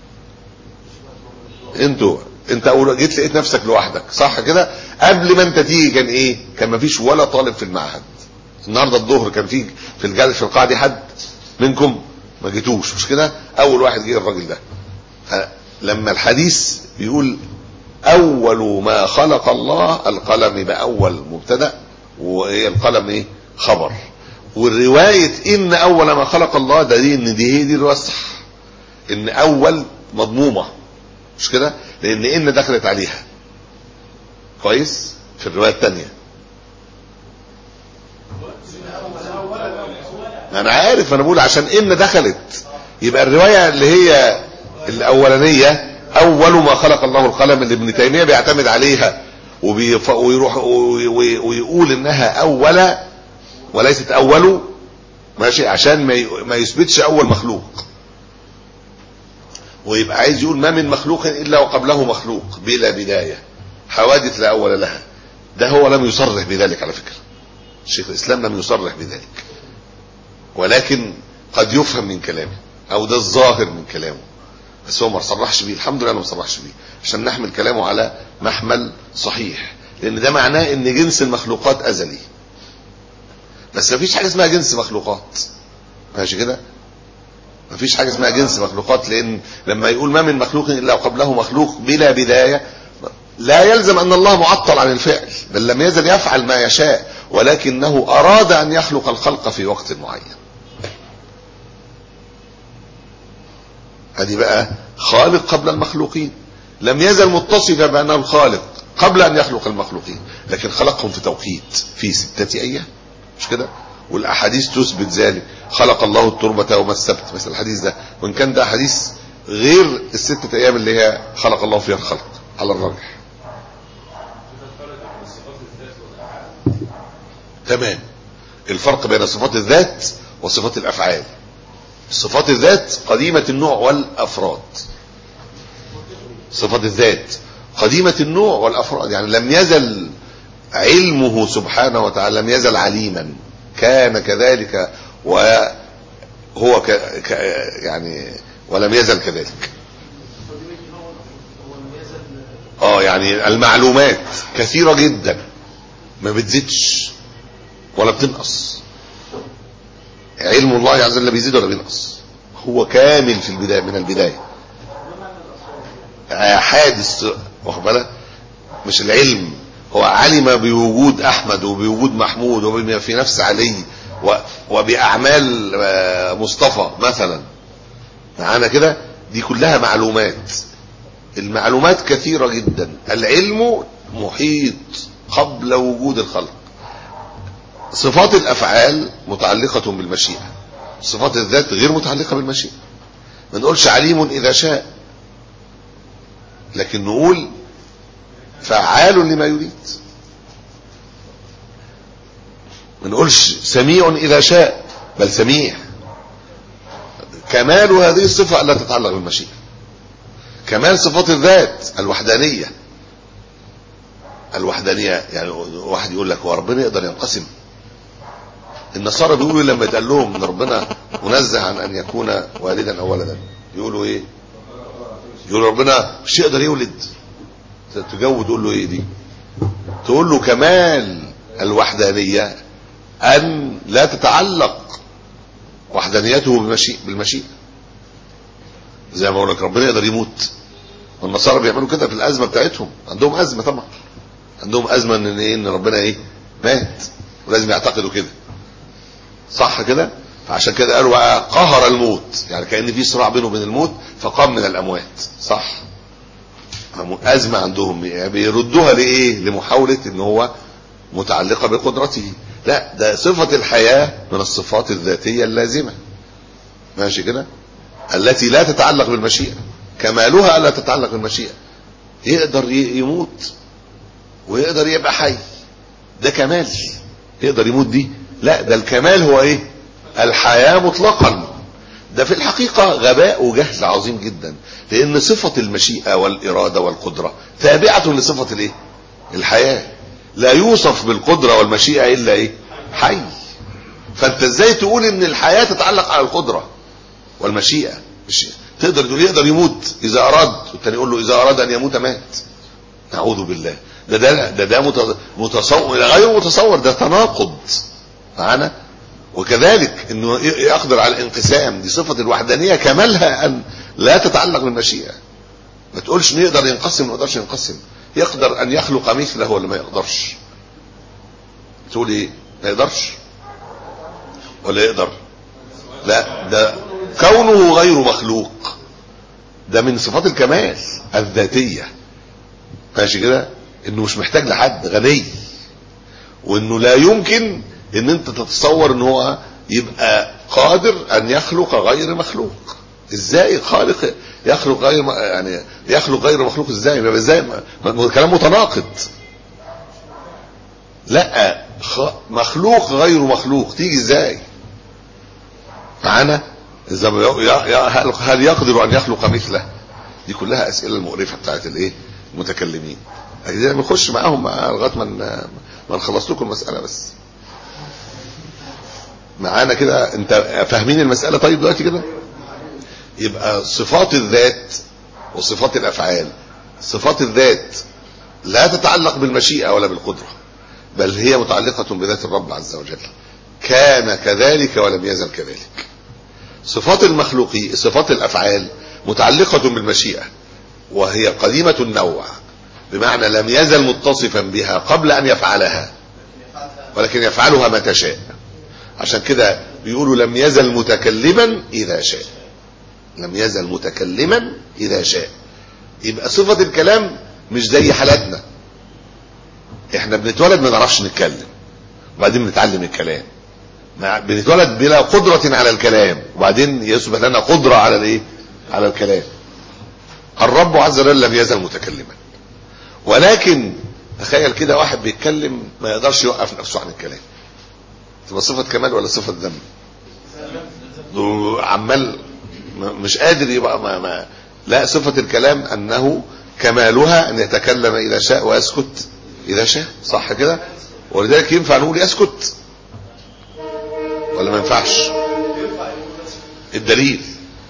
انتوا. انت اول جيت لقيت نفسك لوحدك، صح كده؟ قبل ما انت تيجي كان ايه؟ كان ما فيش ولا طالب في المعهد. النهارده الظهر كان في في الجلسه في القاعه دي حد منكم؟ ما جيتوش، مش كده؟ اول واحد جه الراجل ده. لما الحديث بيقول اول ما خلق الله القلم، يبقى اول مبتدا وهي القلم ايه؟ خبر. والروايه ان اول ما خلق الله ده دي ان دي هي دي الروايه الصح، ان اول مضمومه، مش كده؟ لان ان دخلت عليها كويس في الروايه الثانيه. انا عارف، انا بقول عشان ان دخلت يبقى الروايه اللي هي الاولانيه اول ما خلق الله القلم اللي ابن تيميه بيعتمد عليها ويروح ويقول انها اول وليست اول، ماشي، عشان ما يثبتش اول مخلوق، ويبقى عايز يقول ما من مخلوق الا وقبله مخلوق بلا بدايه، حوادث لا اول لها. ده هو لم يصرح بذلك على فكره، الشيخ الاسلام لم يصرح بذلك، ولكن قد يفهم من كلامه او ده الظاهر من كلامه، بس هو ما صرحش بيه. الحمد لله ما صرحش بيه عشان نحمل كلامه على محمل صحيح، لان ده معناه ان جنس المخلوقات ازلي، بس ما فيش حاجه اسمها جنس مخلوقات، ماشي كده؟ ما فيش حاجه اسمها جنس مخلوقات، لان لما يقول ما من مخلوق الا وقبله مخلوق بلا بدايه، لا يلزم ان الله معطل عن الفعل، بل لم يزل يفعل ما يشاء، ولكنه اراد ان يخلق الخلق في وقت معين. هذه بقى خالق قبل المخلوقين، لم يزل متصفا بانه الخالق قبل ان يخلق المخلوقين، لكن خلقهم في توقيت في ستة ايام، مش كده؟ والاحاديث تثبت ذلك. خلق الله التربة يوم السبت مثل الحديث ده، وان كان ده حديث غير الستة ايام اللي هي خلق الله فيها الخلق على الراجح. تمام. الفرق بين صفات الذات وصفات الافعال. صفات الذات قديمة النوع والافراد، صفات الذات قديمة النوع والافراد، يعني لم يزل علمه سبحانه وتعالى، لم يزل عليما، كان كذلك وهو ك... ك... يعني ولم يزل كذلك. اه يعني المعلومات كثيرة جدا ما بتزيدش ولا بتنقص. علم الله عز وجل بيزيد ولا بينقص، هو كامل في البداية من البداية. حادث واخد بالك، مش العلم هو علم بوجود احمد وبوجود محمود وبما في نفس علي وباعمال مصطفى مثلا، معانا كده، دي كلها معلومات. المعلومات كثيرة جدا. العلم محيط قبل وجود الخلق. صفات الافعال متعلقة بالمشيئة، صفات الذات غير متعلقة بالمشيئة. ما نقولش عليم اذا شاء، لكن نقول فعال لما يريد. ما نقولش سميع اذا شاء، بل سميع. كمال هذه الصفة لا تتعلق بالمشيئة. كمال صفات الذات الوحدانية. الوحدانية يعني واحد يقول لك هو ربنا يقدر ينقسم؟ النصارى بيقولوا لما يتقال لهم ان ربنا منزه عن ان يكون والدا او ولدا، يقولوا ايه؟ يقولوا ربنا مش يقدر يولد. تجاوب تقول له ايه دي؟ تقول له كمال الوحدانية ان لا تتعلق وحدانيته بالمشيئة. زي ما بقول لك ربنا يقدر يموت، والنصارى بيعملوا كده في الازمه بتاعتهم. عندهم ازمه طبعا، عندهم ازمه ان ايه؟ ان ربنا ايه؟ مات، ولازم يعتقدوا كده، صح كده؟ فعشان كده قالوا قهر الموت، يعني كأن في صراع بينه وبين الموت فقام من الاموات، صح؟ ازمه عندهم، يعني بيردوها لايه؟ لمحاوله ان هو متعلقه بقدرته. لا، ده صفه الحياه من الصفات الذاتيه اللازمه، ماشي كده، التي لا تتعلق بالمشيئة. كمالها لا تتعلق بالمشيئة. يقدر يموت ويقدر يبقى حي، ده كمال. يقدر يموت دي لا، ده الكمال هو ايه؟ الحياة مطلقا. ده في الحقيقة غباء وجهل عظيم جدا، لان صفة المشيئة والارادة والقدرة تابعة لصفة الايه؟ الحياة. لا يوصف بالقدرة والمشيئة الا ايه؟ حي. فانت ازاي تقول ان الحياة تتعلق على القدرة والمشيئة؟ مش تقدر تقول يقدر يموت اذا اراد، والتاني يقول له اذا اراد ان يموت مات. نعوذ بالله. ده ده ده, ده متصور غير متصور، ده تناقض معانا. وكذلك انه يقدر على الانقسام، دي صفة الوحدانية كمالها ان لا تتعلق بالمشيئة. ما تقولش انه يقدر ينقسم، ما يقدرش ينقسم. يقدر ان يخلق مثله ولا ما يقدرش؟ تقول ايه؟ ما يقدرش ولا يقدر؟ لا، ده كونه غير مخلوق، ده من صفات الكمال الذاتية، ماشي كده، انه مش محتاج لحد، غني، وانه لا يمكن ان انت تتصور ان هو يبقى قادر ان يخلق غير مخلوق. ازاي خالق يخلق غير يعني يخلق غير مخلوق؟ ازاي؟ ازاي؟ كلام متناقض. لا، مخلوق غير مخلوق تيجي ازاي معانا؟ هل يقدر ان يخلق مثله؟ دي كلها اسئله المقرفه بتاعت الايه؟ المتكلمين. عايزين نخش معاهم لغايه ما ما نخلص لكم المساله بس معانا كده. انت فاهمين المساله طيب دلوقتي كده؟ يبقى صفات الذات وصفات الافعال. صفات الذات لا تتعلق بالمشيئه ولا بالقدره، بل هي متعلقه بذات الرب عز وجل، كان كذلك ولم يزل كذلك. صفات المخلوقي صفات الافعال متعلقة بالمشيئة، وهي قديمة النوع، بمعنى لم يزل متصفا بها قبل ان يفعلها، ولكن يفعلها متى شاء. عشان كده بيقولوا لم يزل متكلما اذا شاء. لم يزل متكلما اذا شاء. يبقى صفة الكلام مش زي حالتنا، احنا بنتولد ما نعرفش نتكلم، وبعدين بنتعلم الكلام. بنتولد بلا قدرة على الكلام، وبعدين يثبت لنا قدرة على الايه؟ على الكلام. الرب عز وجل لم يزل متكلما، ولكن تخيل كده واحد بيتكلم ما يقدرش يوقف نفسه عن الكلام. تبقى صفة كمال ولا صفة ذم؟ عمال مش قادر يبقى ما ما لا، صفة الكلام انه كمالها ان يتكلم اذا شاء ويسكت اذا شاء، صح كده؟ ولذلك ينفع نقول يسكت ولا ما ينفعش؟ الدليل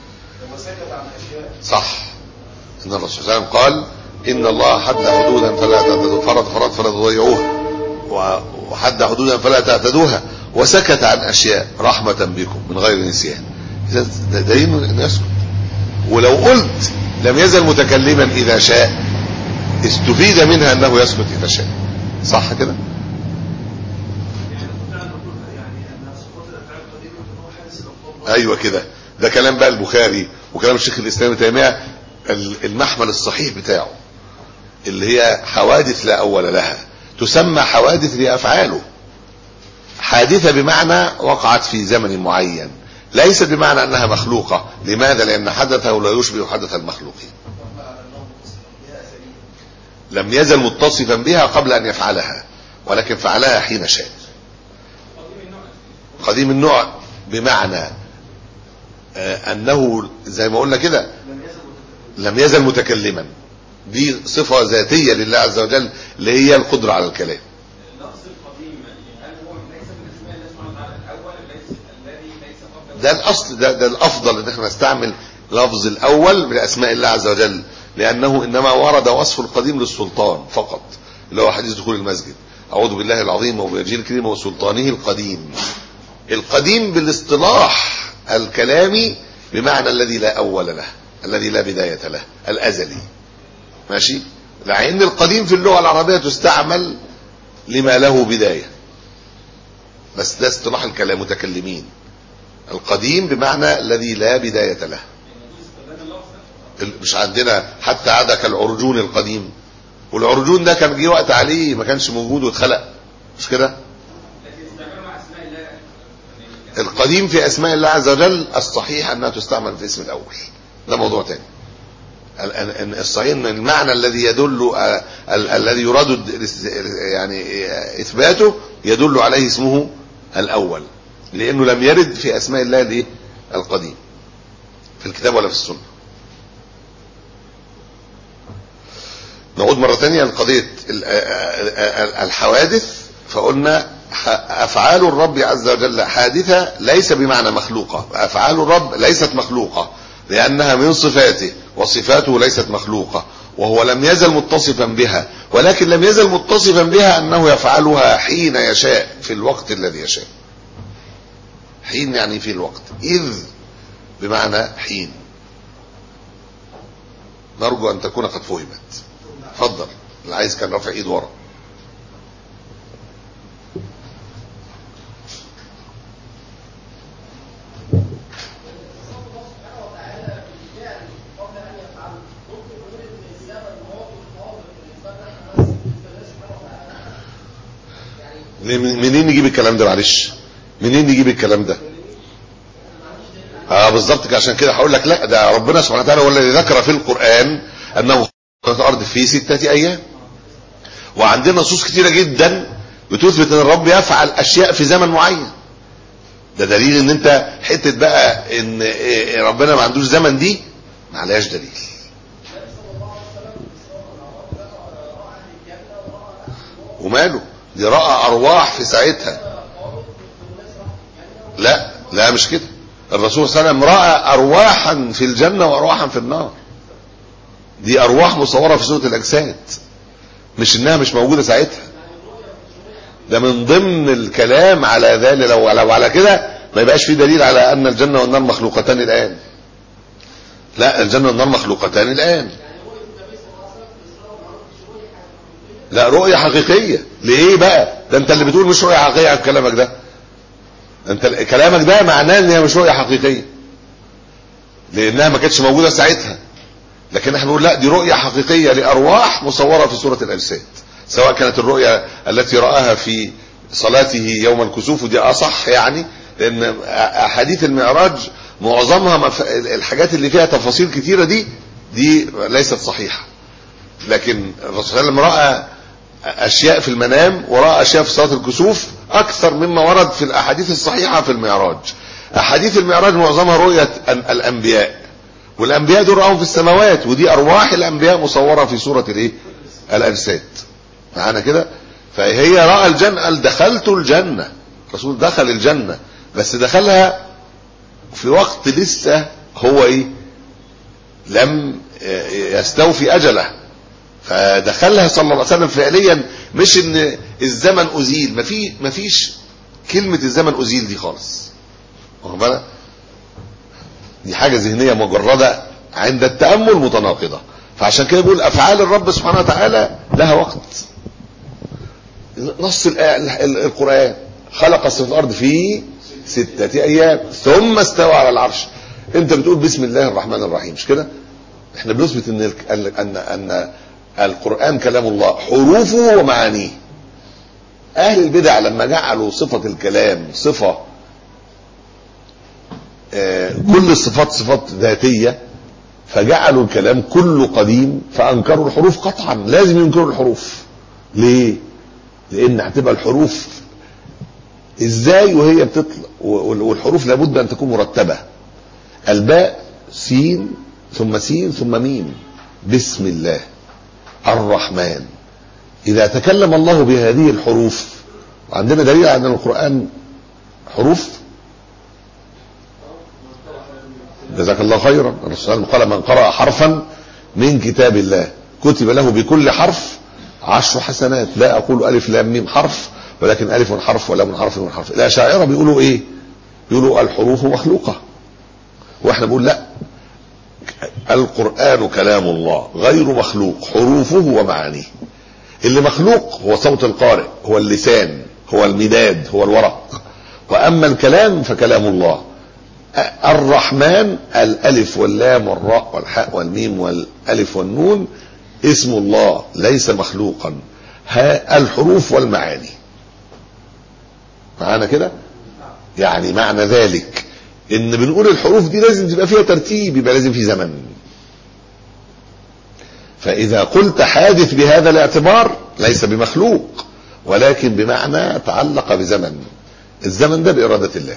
صح، ان الرسول صلى الله عليه وسلم قال ان الله حد حدودا فلا تعتدوا، فرض فرض فلا تضيعوها، وحد حدودا فلا تعتدوها، وسكت عن اشياء رحمة بكم من غير نسيان. اذا دليل انه يسكت. ولو قلت لم يزل متكلما اذا شاء استفيد منها انه يسكت اذا شاء، صح كده؟ ايوه كده، ده كلام بقى البخاري وكلام الشيخ الاسلام ابن تيميه، المحمل الصحيح بتاعه اللي هي حوادث لا اول لها، تسمى حوادث لافعاله. حادثه بمعنى وقعت في زمن معين، ليس بمعنى انها مخلوقه. لماذا؟ لان حدثه لا يشبه حدث المخلوقين. لم يزل متصفا بها قبل ان يفعلها، ولكن فعلها حين شاء. قديم النوع بمعنى آه انه زي ما قلنا كده لم يزل متكلما، دي صفة ذاتية لله عز وجل اللي هي القدرة على الكلام. ده الاصل، ده, ده الافضل ان احنا نستعمل لفظ الاول من اسماء الله عز وجل، لانه انما ورد وصف القديم للسلطان فقط، اللي هو حديث دخول المسجد، اعوذ بالله العظيم وبوجهه الكريم وسلطانه القديم. القديم بالاصطلاح الكلامي بمعنى الذي لا اول له، الذي لا بداية له، الازلي، ماشي؟ لان القديم في اللغة العربية تستعمل لما له بداية، بس ده اصطلاح الكلام متكلمين. القديم بمعنى الذي لا بداية له. مش عندنا حتى عاد كالعرجون القديم، والعرجون ده كان جه وقت عليه ما كانش موجود واتخلق، مش كده؟ القديم في اسماء الله عز وجل الصحيح انها تستعمل في اسم الاول، ده موضوع تاني. الصحيح ان المعنى الذي يدل الذي يراد يعني اثباته يدل عليه اسمه الاول، لانه لم يرد في اسماء الله الايه القديم في الكتاب ولا في السنه. نعود مره ثانيه لقضيه الحوادث، فقلنا افعال الرب عز وجل حادثه ليس بمعنى مخلوقه، افعال الرب ليست مخلوقه لانها من صفاته، وصفاته ليست مخلوقه، وهو لم يزل متصفا بها، ولكن لم يزل متصفا بها انه يفعلها حين يشاء في الوقت الذي يشاء. حين يعني في الوقت، اذ بمعنى حين. نرجو ان تكون قد فهمت. اتفضل، اللي عايز كان رافع ايد ورا. منين نجيب الكلام ده؟ معلش، منين نجيب الكلام ده؟ اه بالظبط كده، عشان كده هقول لك لا، ده ربنا سبحانه وتعالى هو الذي ذكر في القرآن انه خلق الارض في ستة ايام، وعندنا نصوص كتيرة جدا بتثبت ان الرب يفعل اشياء في زمن معين. ده دليل ان انت حتة بقى ان ربنا ما عندوش زمن، دي ما عليهاش دليل. وماله، دي رأى ارواح في ساعتها. لا لا مش كده، الرسول صلى الله عليه وسلم رأى ارواحا في الجنة وارواحا في النار، دي ارواح مصورة في صورة الاجساد، مش انها مش موجودة ساعتها. ده من ضمن الكلام على ذلك، لو لو على كده ما يبقاش في دليل على ان الجنة والنار مخلوقتان الان. لا، الجنة والنار مخلوقتان الان. لا، رؤية حقيقية. ليه بقى؟ ده انت اللي بتقول مش رؤية حقيقية على كلامك ده. انت كلامك ده معناه ان هي مش رؤية حقيقية لانها ما كانتش موجودة ساعتها، لكن احنا بنقول لا، دي رؤية حقيقية لارواح مصورة في صورة الاجساد، سواء كانت الرؤية التي رآها في صلاته يوم الكسوف، ودي اصح يعني، لان احاديث المعراج معظمها الحاجات اللي فيها تفاصيل كتيرة دي دي ليست صحيحة. لكن الرسول صلى الله عليه وسلم رأى اشياء في المنام ورأى اشياء في صلاة الكسوف اكثر مما ورد في الاحاديث الصحيحة في المعراج. احاديث المعراج معظمها رؤية الانبياء، والانبياء دول رأوهم في السماوات، ودي ارواح الانبياء مصورة في سورة الايه الاجساد. معانا كده؟ فهي رأى الجنة، قال دخلت الجنة، الرسول دخل الجنة، بس دخلها في وقت لسه هو ايه لم يستوفي اجله، فدخلها صلى الله عليه وسلم فعليا، مش ان الزمن ازيل، ما في ما فيش كلمه الزمن ازيل دي خالص، واخد بالك؟ دي حاجه ذهنيه مجرده عند التامل متناقضه. فعشان كده بيقول افعال الرب سبحانه وتعالى لها وقت. نص القران خلق السماوات والارض في ستة ايام ثم استوى على العرش. انت بتقول بسم الله الرحمن الرحيم، مش كده؟ احنا بنثبت ان ان ان القرآن كلام الله حروفه ومعانيه. اهل البدع لما جعلوا صفة الكلام صفة آه كل الصفات صفات ذاتية، فجعلوا الكلام كله قديم، فانكروا الحروف قطعا، لازم ينكروا الحروف. ليه؟ لان هتبقى الحروف ازاي وهي بتطلع، والحروف لابد ان تكون مرتبة. الباء سين ثم سين ثم ميم، بسم الله الرحمن. اذا تكلم الله بهذه الحروف، وعندنا دليل على ان القرآن حروف، جزاك الله خيرا. الرسول قال من قرأ حرفا من كتاب الله كتب له بكل حرف عشر حسنات. لا اقول الف لام ميم حرف، ولكن الف حرف ولام حرف من حرف. الاشاعرة بيقولوا ايه؟ بيقولوا الحروف مخلوقة، واحنا بنقول لا، القرآن كلام الله غير مخلوق، حروفه ومعانيه. اللي مخلوق هو صوت القارئ، هو اللسان، هو المداد، هو الورق. واما الكلام فكلام الله. الرحمن الالف واللام والراء والحاء والميم والالف والنون اسم الله ليس مخلوقا، الحروف والمعاني. معانا كده؟ يعني معنى ذلك ان بنقول الحروف دي لازم تبقى فيها ترتيب، يبقى لازم في زمن. فاذا قلت حادث بهذا الاعتبار ليس بمخلوق، ولكن بمعنى تعلق بزمن. الزمن ده بإرادة الله.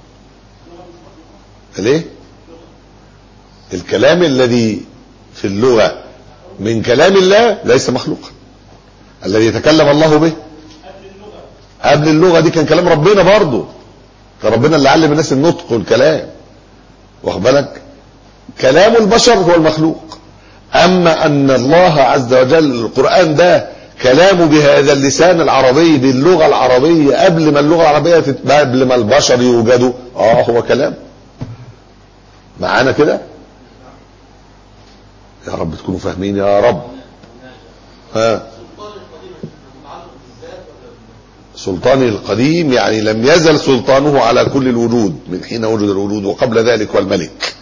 ليه؟ الكلام الذي في اللغة من كلام الله ليس مخلوقا. الذي يتكلم الله به قبل اللغة دي كان كلام ربنا برضه، كان ربنا اللي علم الناس النطق والكلام، واخد بالك؟ كلام البشر هو المخلوق. اما ان الله عز وجل القرآن ده كلامه بهذا اللسان العربي باللغة العربية قبل ما اللغة العربية تت... قبل ما البشر يوجدوا، اه هو كلام. معانا كده؟ يا رب تكونوا فاهمين يا رب. ها سلطانه القديم يعني لم يزل سلطانه على كل الوجود من حين وجد الوجود، وقبل ذلك والملك.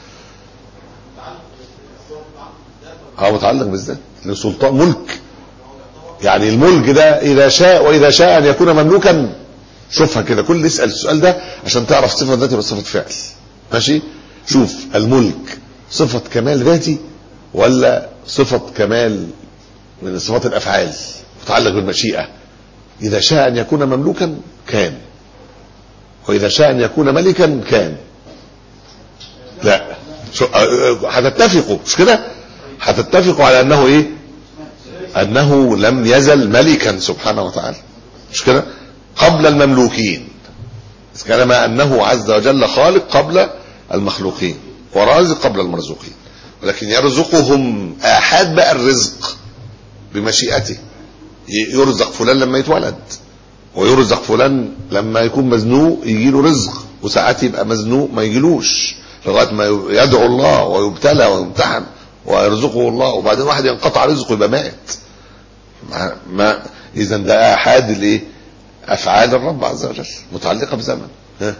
اه متعلق بالذات، لان سلطان ملك، يعني الملك ده اذا شاء، واذا شاء ان يكون مملوكا. شوفها كده، كل اسال السؤال ده عشان تعرف صفه ذاتي ولا صفه فعل. ماشي؟ شوف الملك صفه كمال ذاتي ولا صفه كمال من صفات الافعال متعلق بالمشيئه. اذا شاء ان يكون مملوكا كان، واذا شاء ان يكون ملكا كان. لا هتتفقوا مش كده؟ هتتفقوا على انه ايه؟ انه لم يزل ملكا سبحانه وتعالى، مش كده؟ قبل المملوكين، كما انه عز وجل خالق قبل المخلوقين ورازق قبل المرزوقين، ولكن يرزقهم احاد بقى الرزق بمشيئته. يرزق فلان لما يتولد، ويرزق فلان لما يكون مزنوق يجي له رزق، وساعات يبقى مزنوق ما يجيلوش لغايه ما يدعو الله ويبتلى ويمتحن ويرزقه الله، وبعدين واحد ينقطع رزقه يبقى مات. ما, ما اذا ده احاد الايه؟ افعال الرب عز وجل متعلقه بزمن. ها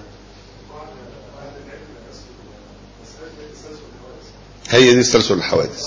هي دي تسلسل الحوادث.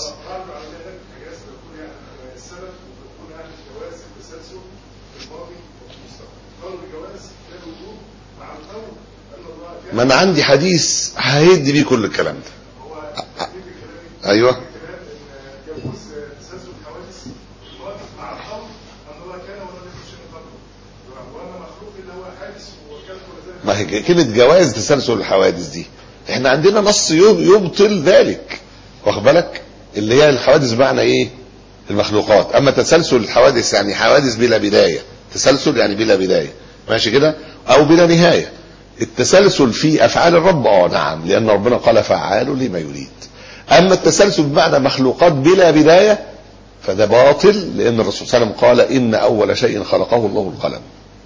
ما انا عندي حديث هيدي بيه كل الكلام ده. ايوه ما هي كلمة جواز تسلسل الحوادث دي احنا عندنا نص يبطل ذلك، واخد بالك؟ اللي هي الحوادث بمعنى ايه؟ المخلوقات. اما تسلسل الحوادث يعني حوادث بلا بداية، تسلسل يعني بلا بداية، ماشي كده؟ او بلا نهاية. التسلسل في افعال الرب اه نعم، لان ربنا قال فعال لما يريد. اما التسلسل بمعنى مخلوقات بلا بداية فده باطل، لان الرسول صلى الله عليه وسلم قال ان اول شيء خلقه الله القلم.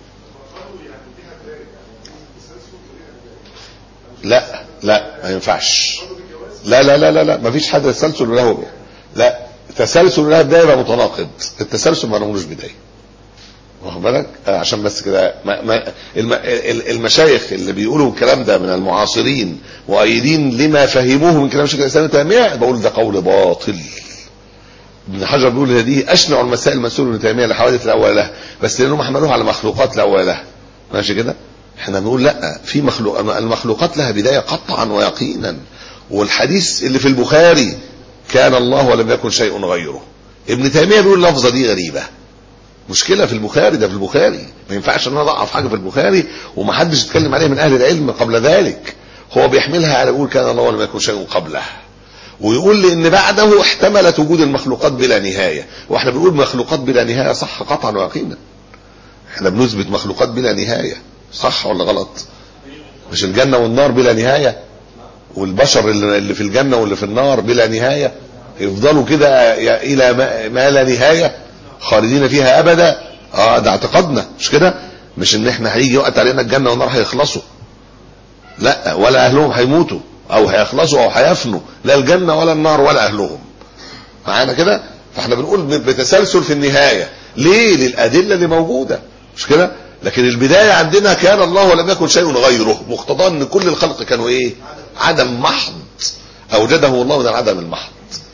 لا لا ما ينفعش، لا لا لا لا لا ما فيش حد تسلسل له، لا تسلسل له بدايه يبقى متناقض، التسلسل ما لهوش بدايه، واخد بالك؟ عشان بس كده ما ما المشايخ اللي بيقولوا الكلام ده من المعاصرين مؤيدين لما فهموه من كلام شيخ الاسلام تيميه، بقول ده قول باطل. ابن حجر بيقول هذه اشنع المسائل المسؤول ابن تيميه لحوادث الاول له، بس لانهم حملوها على مخلوقات الاول له، ماشي كده؟ احنا بنقول لا، في مخلوق، المخلوقات لها بدايه قطعا ويقينا. والحديث اللي في البخاري كان الله ولم يكن شيء غيره، ابن تيميه بيقول اللفظه دي غريبه، مشكله في البخاري، ده في البخاري ما ينفعش ان انا اضعف حاجه في البخاري ومحدش يتكلم عليه من اهل العلم قبل ذلك. هو بيحملها على يقول كان الله ولم يكن شيء قبله، ويقول لي ان بعده احتملت وجود المخلوقات بلا نهايه، واحنا بنقول مخلوقات بلا نهايه صح قطعا ويقينا، احنا بنثبت مخلوقات بلا نهايه، صح ولا غلط؟ مش الجنه والنار بلا نهايه، والبشر اللي في الجنه واللي في النار بلا نهايه، يفضلوا كده الى ما لا نهايه خالدين فيها ابدا؟ اه ده اعتقادنا، مش كده؟ مش ان احنا هيجي وقت علينا الجنه والنار هيخلصوا، لا، ولا اهلهم هيموتوا او هيخلصوا او هيفنوا، لا الجنه ولا النار ولا اهلهم، معانا كده؟ فاحنا بنقول بتسلسل في النهايه، ليه؟ للادله اللي موجوده، مش كده؟ لكن البدايه عندنا كان الله ولم يكن شيء غيره، مقتضاه ان كل الخلق كانوا ايه؟ عدم محض، اوجده الله من العدم المحض.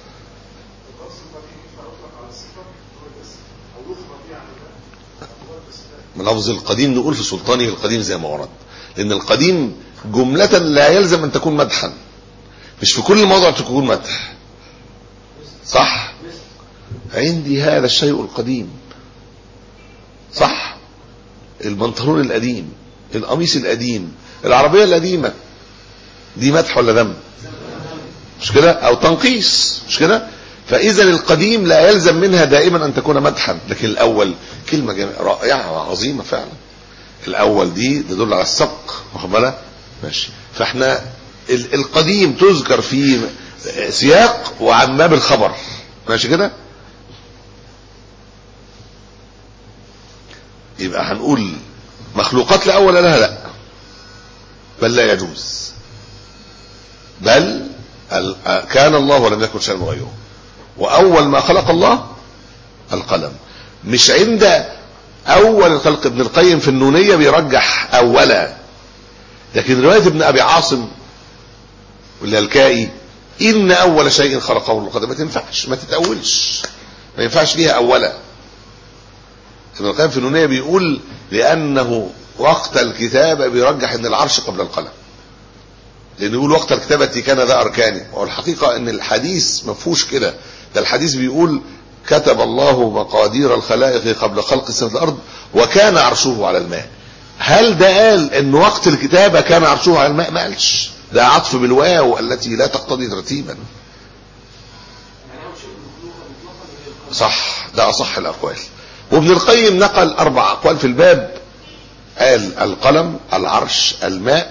من لفظ القديم نقول في سلطانه القديم زي ما ورد، لان القديم جملة لا يلزم ان تكون مدحا، مش في كل موضع تكون مدح، صح؟ عندي هذا الشيء القديم، صح؟ البنطلون القديم، القميص القديم، العربية القديمة، دي مدح ولا ذم؟ مش كده؟ او تنقيص، مش كده؟ فاذا القديم لا يلزم منها دائما ان تكون مدحا، لكن الاول كلمة رائعة وعظيمة فعلا، الاول دي تدل على السبق، واخد بالك؟ ماشي. فاحنا القديم تذكر في سياق وعن باب الخبر، ماشي كده؟ يبقى هنقول مخلوقات لا اول لها، لا، بل لا يجوز، بل كان الله ولم يكن شيء غيره، واول ما خلق الله القلم. مش عند اول الخلق، ابن القيم في النونية بيرجح اولا، لكن رواية ابن ابي عاصم واللالكائي ان اول شيء خلقه الله القلم ما تنفعش، ما تتأولش، ما ينفعش فيها اولا. ابن القيم في النونية بيقول لانه وقت الكتابة بيرجح ان العرش قبل القلم، لانه يقول وقت الكتابة كان ذا اركانه، والحقيقة ان الحديث ما فيهوش كده، ده الحديث بيقول كتب الله مقادير الخلائق قبل خلق السماوات والارض وكان عرشه على الماء. هل ده قال ان وقت الكتابة كان عرشه على الماء؟ ما قالش، ده عطف بالواو التي لا تقتضي ترتيبا، صح؟ ده اصح الاقوال. وابن القيم نقل اربع اقوال في الباب، قال القلم، العرش، الماء،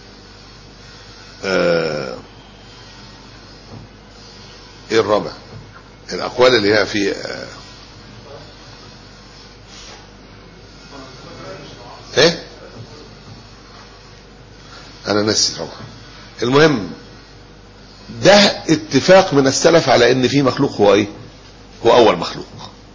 آه ايه الرابع؟ الاقوال اللي هي في آه ايه انا ناسي طبعا. المهم ده اتفاق من السلف على ان في مخلوق هو ايه؟ هو اول مخلوق،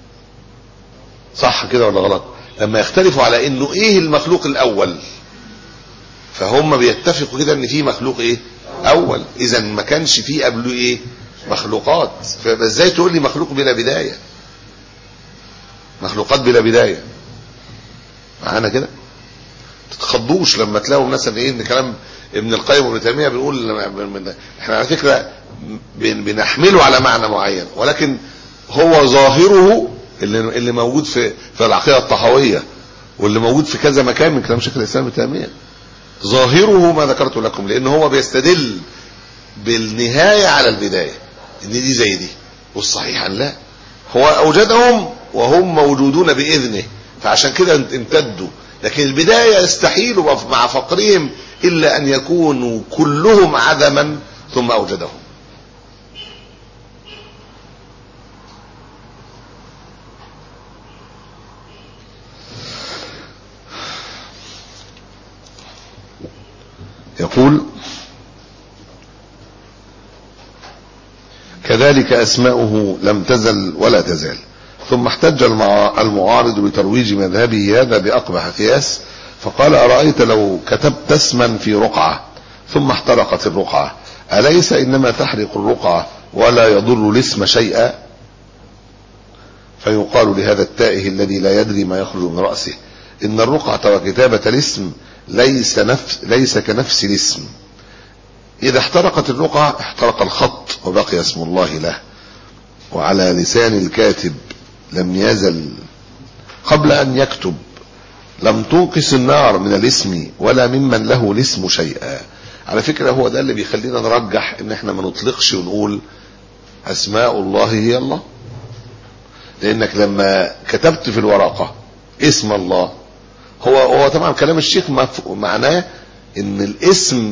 صح كده ولا غلط؟ لما يختلفوا على انه ايه المخلوق الاول، فهم بيتفقوا كده ان في مخلوق ايه؟ اول. اذا ما كانش فيه قبله ايه؟ مخلوقات. فازاي تقول لي مخلوق بلا بداية؟ مخلوقات بلا بداية، معانا كده؟ تتخضوش لما تلاقوا مثلا ايه ان كلام ابن القيم وابن تيميه بيقول احنا على فكره بنحمله على معنى معين، ولكن هو ظاهره اللي, اللي موجود في في العقيدة الطحاوية واللي موجود في كذا مكان من كلام شيخ الاسلام ابن تيمية. ظاهره ما ذكرت لكم، لان هو بيستدل بالنهاية على البداية ان دي زي دي، والصحيح ان لا، هو اوجدهم وهم موجودون باذنه فعشان كده امتدوا، لكن البداية يستحيل مع فقرهم الا ان يكونوا كلهم عدما ثم اوجدهم. يقول كذلك أسماؤه لم تزل ولا تزال. ثم احتج المعارض بترويج مذهبه هذا بأقبح قياس، فقال أرأيت لو كتبت اسما في رقعة ثم احترقت الرقعة أليس إنما تحرق الرقعة ولا يضر الاسم شيئا؟ فيقال لهذا التائه الذي لا يدري ما يخرج من رأسه إن الرقعة وكتابة الاسم ليس, نفس ليس كنفس الاسم، إذا احترقت الرقعة احترق الخط وبقي اسم الله له، وعلى لسان الكاتب لم يزل قبل أن يكتب لم تنقص النار من الاسم ولا ممن له الاسم شيئا. على فكرة هو ده اللي بيخلينا نرجح ان احنا ما نطلقش ونقول أسماء الله هي الله، لأنك لما كتبت في الورقة اسم الله، هو هو طبعا كلام الشيخ معناه ان الاسم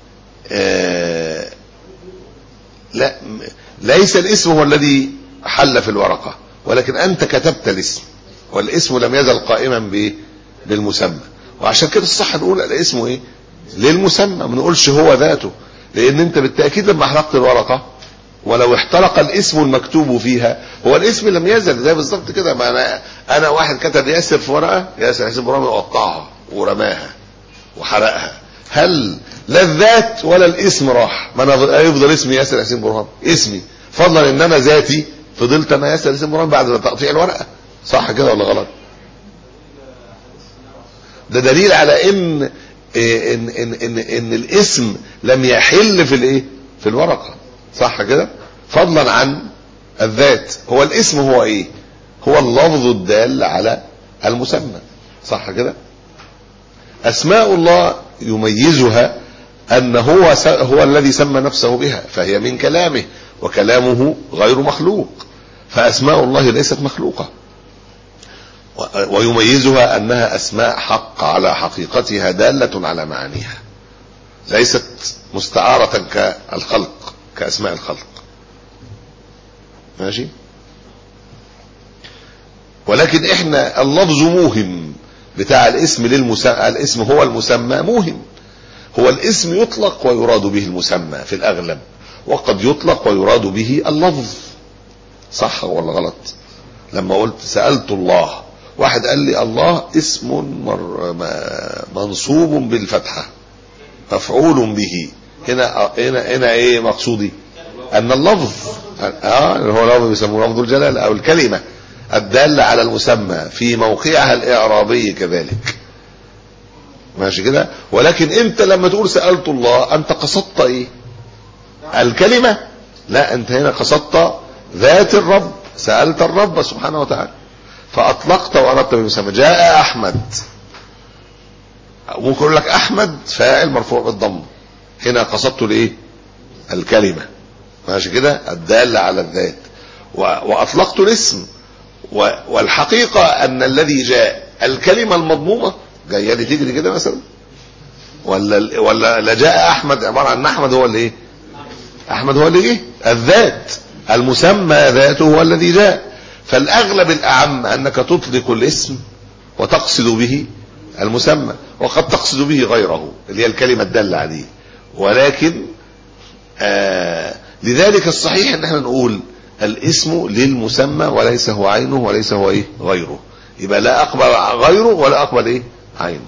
آه لا ليس الاسم هو الذي حل في الورقة، ولكن انت كتبت الاسم والاسم لم يزل قائما بالمسمى، وعشان كده الصح نقول الاسم ايه للمسمى، ما نقولش هو ذاته، لان انت بالتأكيد لما حرقت الورقة ولو احترق الاسم المكتوب فيها هو الاسم لم يزل، زي بالظبط كده. ما انا انا واحد كتب ياسر في ورقه، ياسر حسين برامي، وقطعها ورماها وحرقها، هل لا الذات ولا الاسم راح؟ ما انا يفضل اسمي ياسر حسين برهان اسمي، فضلا ان انا ذاتي فضلت انا ياسر حسين برهان بعد تقطيع الورقه، صح كده ولا غلط؟ ده دليل على ان ان ان ان, إن الاسم لم يحل في الايه في الورقه، صح كده؟ فضلا عن الذات. هو الاسم هو ايه؟ هو اللفظ الدال على المسمى، صح كده؟ اسماء الله يميزها ان هو هو الذي سمى نفسه بها، فهي من كلامه وكلامه غير مخلوق، فاسماء الله ليست مخلوقة. ويميزها انها اسماء حق على حقيقتها دالة على معانيها، ليست مستعارة كالخلق كاسماء الخلق، ماشي؟ ولكن احنا اللفظ موهم بتاع الاسم للمسمى، الاسم هو المسمى موهم، هو الاسم يطلق ويراد به المسمى في الاغلب، وقد يطلق ويراد به اللفظ، صح ولا غلط؟ لما قلت سألت الله، واحد قال لي الله اسم مر منصوب بالفتحة مفعول به، هنا هنا هنا ايه مقصودي؟ ان اللفظ اه هو لفظ بيسموه لفظ الجلالة او الكلمة الدالة على المسمى في موقعها الاعرابي كذلك، ماشي كده؟ ولكن انت لما تقول سألت الله انت قصدت ايه؟ الكلمة؟ لا، انت هنا قصدت ذات الرب، سألت الرب سبحانه وتعالى فاطلقت واردت بمسمى. جاء احمد، ممكن اقول لك احمد فاعل مرفوع بالضم، هنا قصدت الايه؟ الكلمة، ماشي كده؟ الدالة على الذات، واطلقت الاسم، والحقيقة ان الذي جاء الكلمة المضمومة جايه لي تجري كده مثلا، ولا ولا لا جاء احمد عبارة عن احمد هو اللي ايه؟ احمد هو اللي ايه؟ الذات، المسمى ذاته هو الذي جاء. فالاغلب الاعم انك تطلق الاسم وتقصد به المسمى، وقد تقصد به غيره اللي هي الكلمة الدالة عليه، ولكن آه لذلك الصحيح ان احنا نقول الاسم للمسمى وليس هو عينه وليس هو ايه غيره، يبقى لا اقبل غيره ولا اقبل ايه عينه.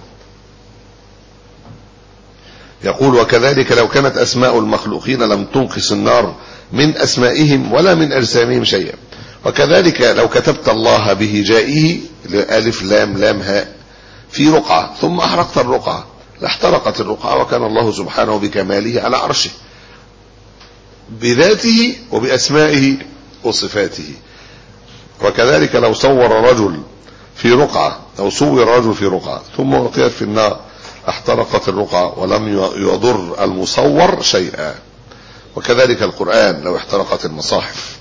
يقول وكذلك لو كانت اسماء المخلوقين لم تنقص النار من اسمائهم ولا من اجسامهم شيئا، وكذلك لو كتبت الله به جائه الف لام لام هاء في رقعة ثم احرقت الرقعة لاحترقت الرقعة، وكان الله سبحانه بكماله على عرشه بذاته وباسمائه وصفاته. وكذلك لو صور رجل في رقعة أو صور رجل في رقعة ثم ألقيت في النار احترقت الرقعة ولم يضر المصور شيئا. وكذلك القرآن لو احترقت المصاحف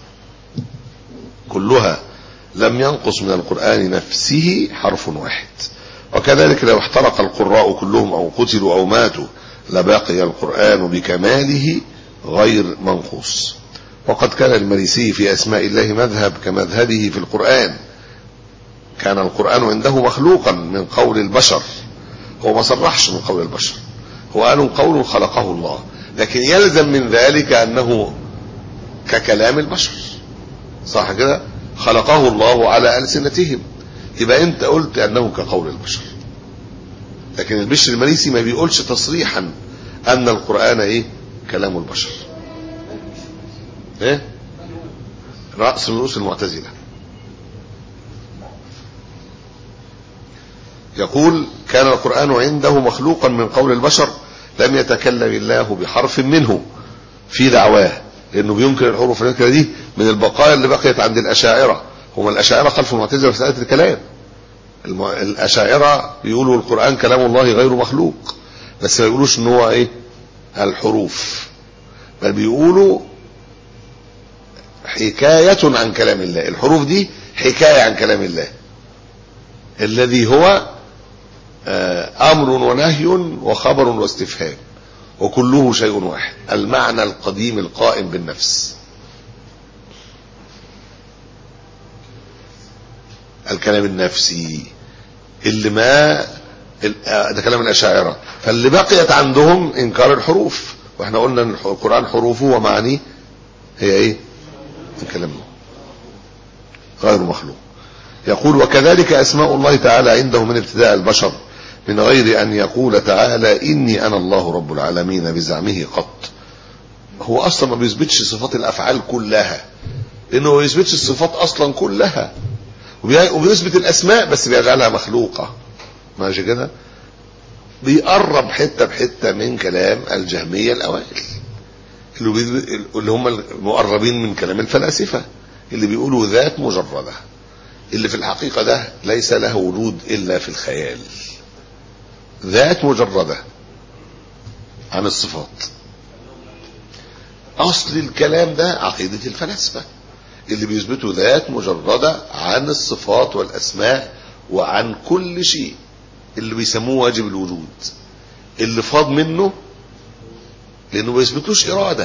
كلها لم ينقص من القرآن نفسه حرف واحد. وكذلك لو احترق القراء كلهم أو قتلوا أو ماتوا لباقي القرآن بكماله غير منقوص. وقد كان المريسي في أسماء الله مذهب كمذهبه في القرآن. كان القرآن عنده مخلوقا من قول البشر، هو ما صرحش من قول البشر، هو قال قول خلقه الله، لكن يلزم من ذلك أنه ككلام البشر، صح كده؟ خلقه الله على ألسنتهم، يبقى انت قلت انه كقول البشر. لكن البشر المريسي ما بيقولش تصريحا ان القرآن ايه كلام البشر. ايه رأس من رؤوس المعتزلة. يقول كان القرآن عنده مخلوقا من قول البشر لم يتكلم الله بحرف منه في دعواه، لانه بينكر الحروف الفكرة دي من البقايا اللي بقيت عند الاشاعرة. هم الاشاعرة خلف المعتزلة في مسألة الكلام. الاشاعرة بيقولوا القرآن كلام الله غير مخلوق، بس ما بيقولوش ان هو ايه الحروف، بل بيقولوا حكاية عن كلام الله. الحروف دي حكاية عن كلام الله الذي هو امر ونهي وخبر واستفهام، وكله شيء واحد، المعنى القديم القائم بالنفس. الكلام النفسي اللي ما ده كلام الاشاعره. فاللي بقيت عندهم انكار الحروف، واحنا قلنا ان القرآن حروفه ومعانيه هي ايه الكلام غير مخلوق. يقول وكذلك اسماء الله تعالى عنده من ابتداء البشر من غير ان يقول تعالى اني انا الله رب العالمين بزعمه قط. هو اصلا ما بيثبتش صفات الافعال كلها، لانه ما بيثبتش الصفات اصلا كلها، وبيثبت الاسماء بس بيجعلها مخلوقه. ماشي كده؟ بيقرب حته بحته من كلام الجهميه الاوائل اللي, اللي هم المقربين من كلام الفلاسفه اللي بيقولوا ذات مجرده، اللي في الحقيقه ده ليس له وجود الا في الخيال. ذات مجرده عن الصفات. اصل الكلام ده عقيده الفلاسفه اللي بيثبتوا ذات مجردة عن الصفات والأسماء وعن كل شيء اللي بيسموه واجب الوجود، اللي فاض منه لأنه ما يثبتوش إرادة.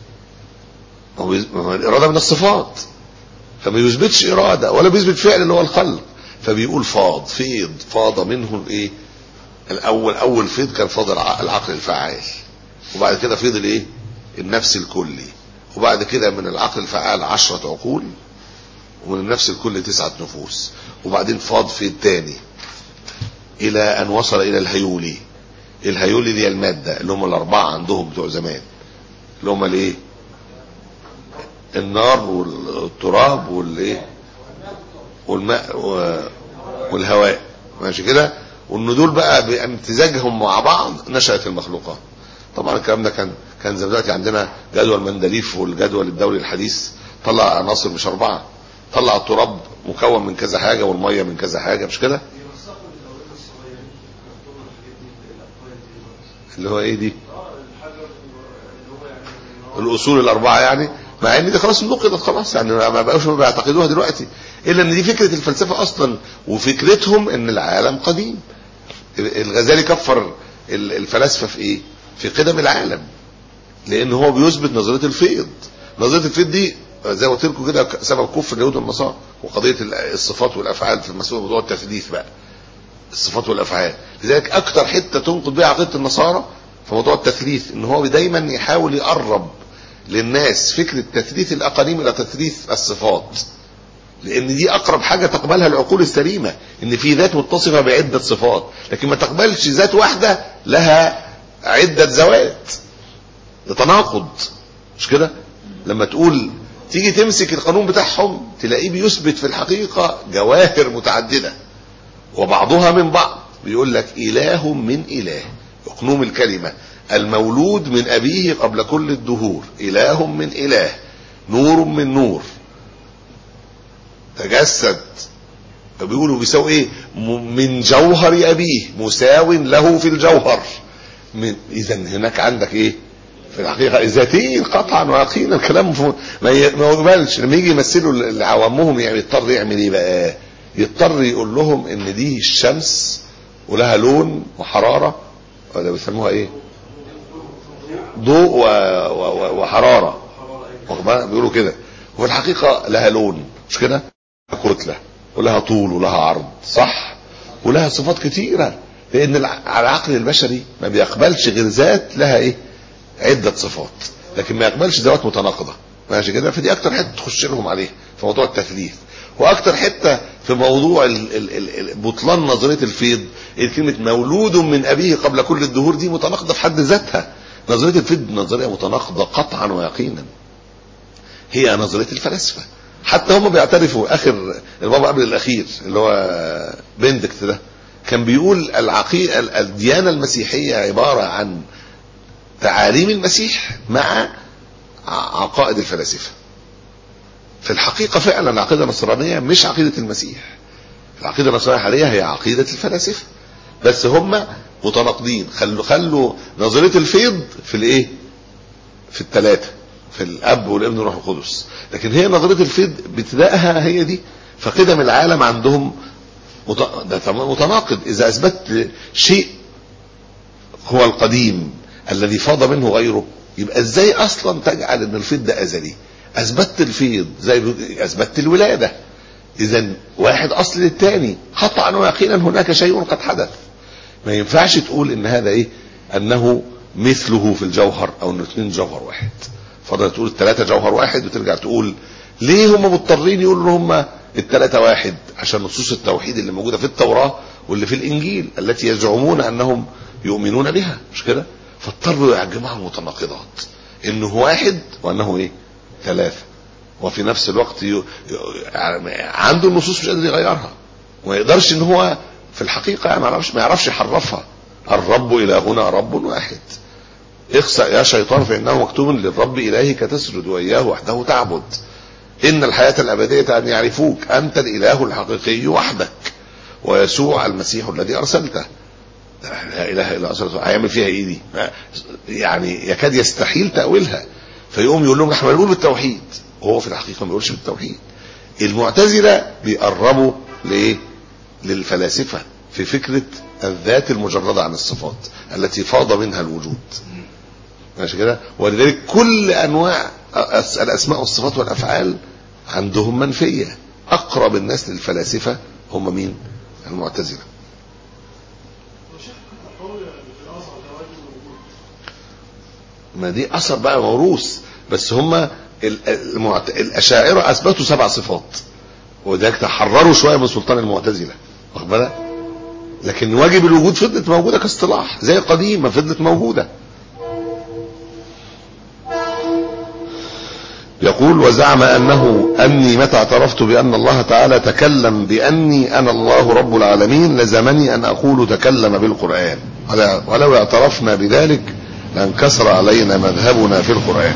الإرادة من الصفات، فما يثبتش إرادة ولا بيثبت فعل اللي هو الخلق، فبيقول فاض فيض فاض منه الإيه الأول. أول فيض كان فاض العقل الفعال، وبعد كده فيض الإيه النفس الكلي، وبعد كده من العقل الفعال عشرة عقول، ومن النفس الكل تسعة نفوس، وبعدين فاض في الثاني الى ان وصل الى الهيولي. الهيولي دي المادة اللي هم الاربعة عندهم بتوع زمان، اللي هم الايه النار والتراب والايه والماء والهواء. ماشي كده؟ وان دول بقى بامتزاجهم مع بعض نشأت المخلوقات. طبعا الكلام ده كان كان زي دلوقتي عندنا جدول مندليف والجدول الدولي الحديث طلع عناصر مش اربعه، طلع التراب مكون من كذا حاجه والميه من كذا حاجه، مش كده؟ اللي هو ايه دي الاصول الاربعه يعني، مع ان دي خلاص نقضت خلاص يعني ما بقاش ما بيعتقدوها دلوقتي، الا ان دي فكره الفلسفه اصلا، وفكرتهم ان العالم قديم. الغزالي كفر الفلاسفه في ايه؟ في قدم العالم، لان هو بيثبت نظريه الفيض. نظريه الفيض دي زي ما قلت لكم كده سبب كفر اليهود والنصارى، وقضيه الصفات والافعال في المسؤول موضوع التثليث بقى، الصفات والافعال. لذلك اكتر حته تنقض بها عقيده النصارى في موضوع التثليث، ان هو دايما يحاول يقرب للناس فكره تثليث الاقانيم الى تثليث الصفات، لان دي اقرب حاجه تقبلها العقول السليمه، ان في ذات متصفه بعده صفات، لكن ما تقبلش ذات واحده لها عده ذوات. ده تناقض، مش كده؟ لما تقول تيجي تمسك القانون بتاعهم تلاقيه بيثبت في الحقيقه جواهر متعدده وبعضها من بعض. بيقول لك اله من اله، اقنوم الكلمه، المولود من ابيه قبل كل الدهور، اله من اله، نور من نور، تجسد، بيقولوا بيساوي ايه؟ من جوهر ابيه، مساو له في الجوهر. اذا هناك عندك ايه في الحقيقه ذاتين قطعا ويقينا. الكلام ما يقبلش. لما يجي يمثلوا لعوامهم يعني يضطر يعمل ايه بقى؟ يضطر يقول لهم ان دي الشمس ولها لون وحراره، ولا بيسموها ايه؟ ضوء و... و... وحراره، بيقولوا كده. وفي الحقيقه لها لون، مش كده؟ كتله ولها طول ولها عرض، صح؟ ولها صفات كتيره، لان العقل البشري ما بيقبلش غير ذات لها ايه؟ عده صفات، لكن ما يقبلش ذوات متناقضه، ماشي كده؟ فدي اكتر حته تخش لهم عليها في موضوع التثليث. واكتر حته في موضوع بطلان نظريه الفيض، كلمه مولود من ابيه قبل كل الدهور، دي متناقضه في حد ذاتها. نظريه الفيض نظريه متناقضه قطعا ويقينا، هي نظريه الفلاسفه. حتى هم بيعترفوا. اخر البابا قبل الاخير اللي هو بندكت ده كان بيقول العقيده الديانه المسيحيه عباره عن تعاليم المسيح مع عقائد الفلاسفه. في الحقيقه فعلا العقيده النصرانيه مش عقيده المسيح، العقيده النصرانيه حاليا هي عقيده الفلاسفه، بس هم متناقضين. خلوا خلوا نظريه الفيض في الايه؟ في الثلاثه، في الاب والابن والروح القدس. لكن هي نظريه الفيض ابتدائها هي دي. فقدم العالم عندهم متناقض. اذا اثبت شيء هو القديم الذي فاض منه غيره، يبقى ازاي اصلا تجعل ان الفيض ده ازلي؟ اثبتت الفيض زي اثبتت الولاده. اذا واحد اصل للثاني قطعا ويقينا، هناك شيء قد حدث. ما ينفعش تقول ان هذا ايه؟ انه مثله في الجوهر، او انه اثنين جوهر واحد. فضل تقول الثلاثه جوهر واحد وترجع تقول ليه هم مضطرين يقولوا ان هم الثلاثه واحد؟ عشان نصوص التوحيد اللي موجوده في التوراه واللي في الانجيل التي يزعمون انهم يؤمنون بها، مش كده؟ فاضطروا يجمعوا المتناقضات، انه واحد وانه ايه؟ ثلاثه. وفي نفس الوقت ي... عنده النصوص مش قادر يغيرها، وما يقدرش ان هو في الحقيقه يعني ما يعرفش ما يعرفش يحرفها. الرب الهنا رب واحد. اخسأ يا شيطان فانه مكتوب للرب الهك تسجد واياه وحده تعبد. ان الحياه الابديه ان يعرفوك انت الاله الحقيقي وحدك ويسوع المسيح الذي ارسلته. لا اله الا الله. هيعمل فيها ايه دي؟ يعني يكاد يستحيل تاويلها. فيقوم يقول لهم احنا بنقول بالتوحيد، وهو في الحقيقه ما بيقولش بالتوحيد. المعتزله بيقربوا لايه؟ للفلاسفه في فكره الذات المجرده عن الصفات التي فاض منها الوجود، ماشي كده؟ ولذلك كل انواع الاسماء والصفات والافعال عندهم منفيه. اقرب الناس للفلاسفه هم مين؟ المعتزله. ما دي اثر بقى موروث. بس هم المعت... الاشاعره اثبتوا سبع صفات، وذلك تحرروا شويه من سلطان المعتزله، واخد بالك؟ لكن واجب الوجود فضلت موجوده كاصطلاح زي قديم ما فضلت موجوده. يقول وزعم انه اني متى اعترفت بان الله تعالى تكلم باني انا الله رب العالمين لزمني ان اقول تكلم بالقران، ولو اعترفنا بذلك لانكسر علينا مذهبنا في القران.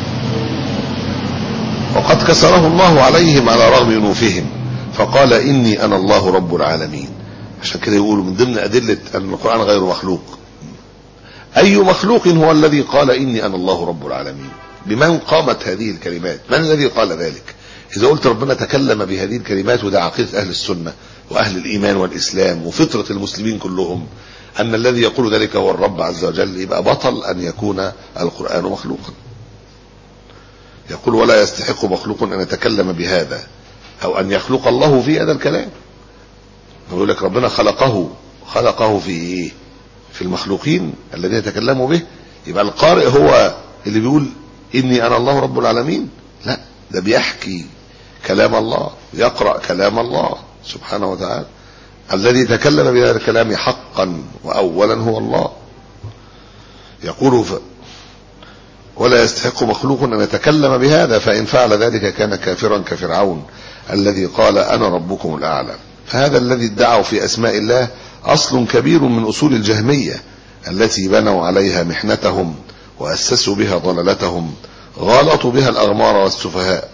وقد كسره الله عليهم على رغم انوفهم فقال اني انا الله رب العالمين. عشان كده يقولوا من ضمن ادله ان القران غير مخلوق، اي مخلوق هو الذي قال اني انا الله رب العالمين؟ بمن قامت هذه الكلمات؟ من الذي قال ذلك؟ اذا قلت ربنا تكلم بهذه الكلمات، وده عقيده اهل السنه واهل الايمان والاسلام وفطره المسلمين كلهم ان الذي يقول ذلك هو الرب عز وجل، يبقى بطل ان يكون القران مخلوقا. يقول ولا يستحق مخلوق ان يتكلم بهذا او ان يخلق الله في هذا الكلام. يقول لك ربنا خلقه خلقه في ايه؟ في المخلوقين الذين يتكلموا به. يبقى القارئ هو اللي بيقول اني انا الله رب العالمين؟ لا، ده بيحكي كلام الله، يقرأ كلام الله سبحانه وتعالى. الذي تكلم بهذا الكلام حقا واولا هو الله. يقول ف... ولا يستحق مخلوق ان يتكلم بهذا، فان فعل ذلك كان كافرا كفرعون الذي قال انا ربكم الاعلى. فهذا الذي ادعوا في اسماء الله اصل كبير من اصول الجهميه التي بنوا عليها محنتهم واسسوا بها ضلالتهم، غالطوا بها الاغمار والسفهاء،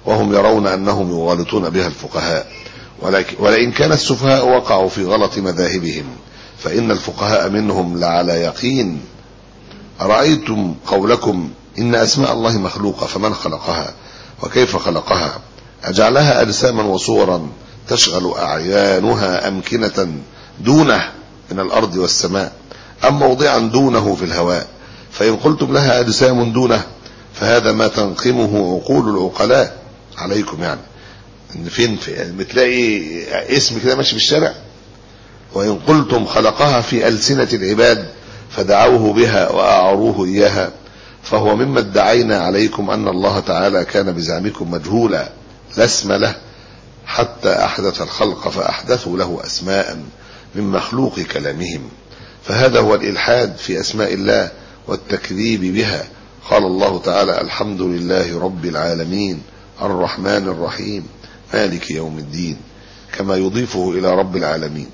وهم يرون أنهم يغالطون بها الفقهاء، ولئن كان السفهاء وقعوا في غلط مذاهبهم فإن الفقهاء منهم لعلى يقين. أرأيتم قولكم إن أسماء الله مخلوقة، فمن خلقها وكيف خلقها؟ أجعلها أجساما وصورا تشغل أعيانها أمكنة دونه من الأرض والسماء، أم موضعا دونه في الهواء؟ فإن قلتم لها أجسام دونه فهذا ما تنقمه عقول العقلاء عليكم. يعني إن فين في بتلاقي اسم كده ماشي في الشارع؟ وإن قلتم خلقها في ألسنة العباد فدعوه بها وأعروه إياها، فهو مما ادعينا عليكم أن الله تعالى كان بزعمكم مجهولا لا اسم له حتى أحدث الخلق فأحدثوا له أسماء من مخلوق كلامهم، فهذا هو الإلحاد في أسماء الله والتكذيب بها. قال الله تعالى: الحمد لله رب العالمين الرحمن الرحيم مالك يوم الدين، كما يضيفه إلى رب العالمين.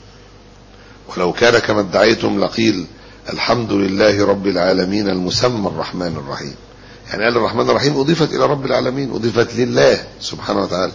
ولو كان كما ادعيتم لقيل الحمد لله رب العالمين المسمى الرحمن الرحيم، يعني قال الرحمن الرحيم أضيفت إلى رب العالمين، أضيفت لله سبحانه وتعالى.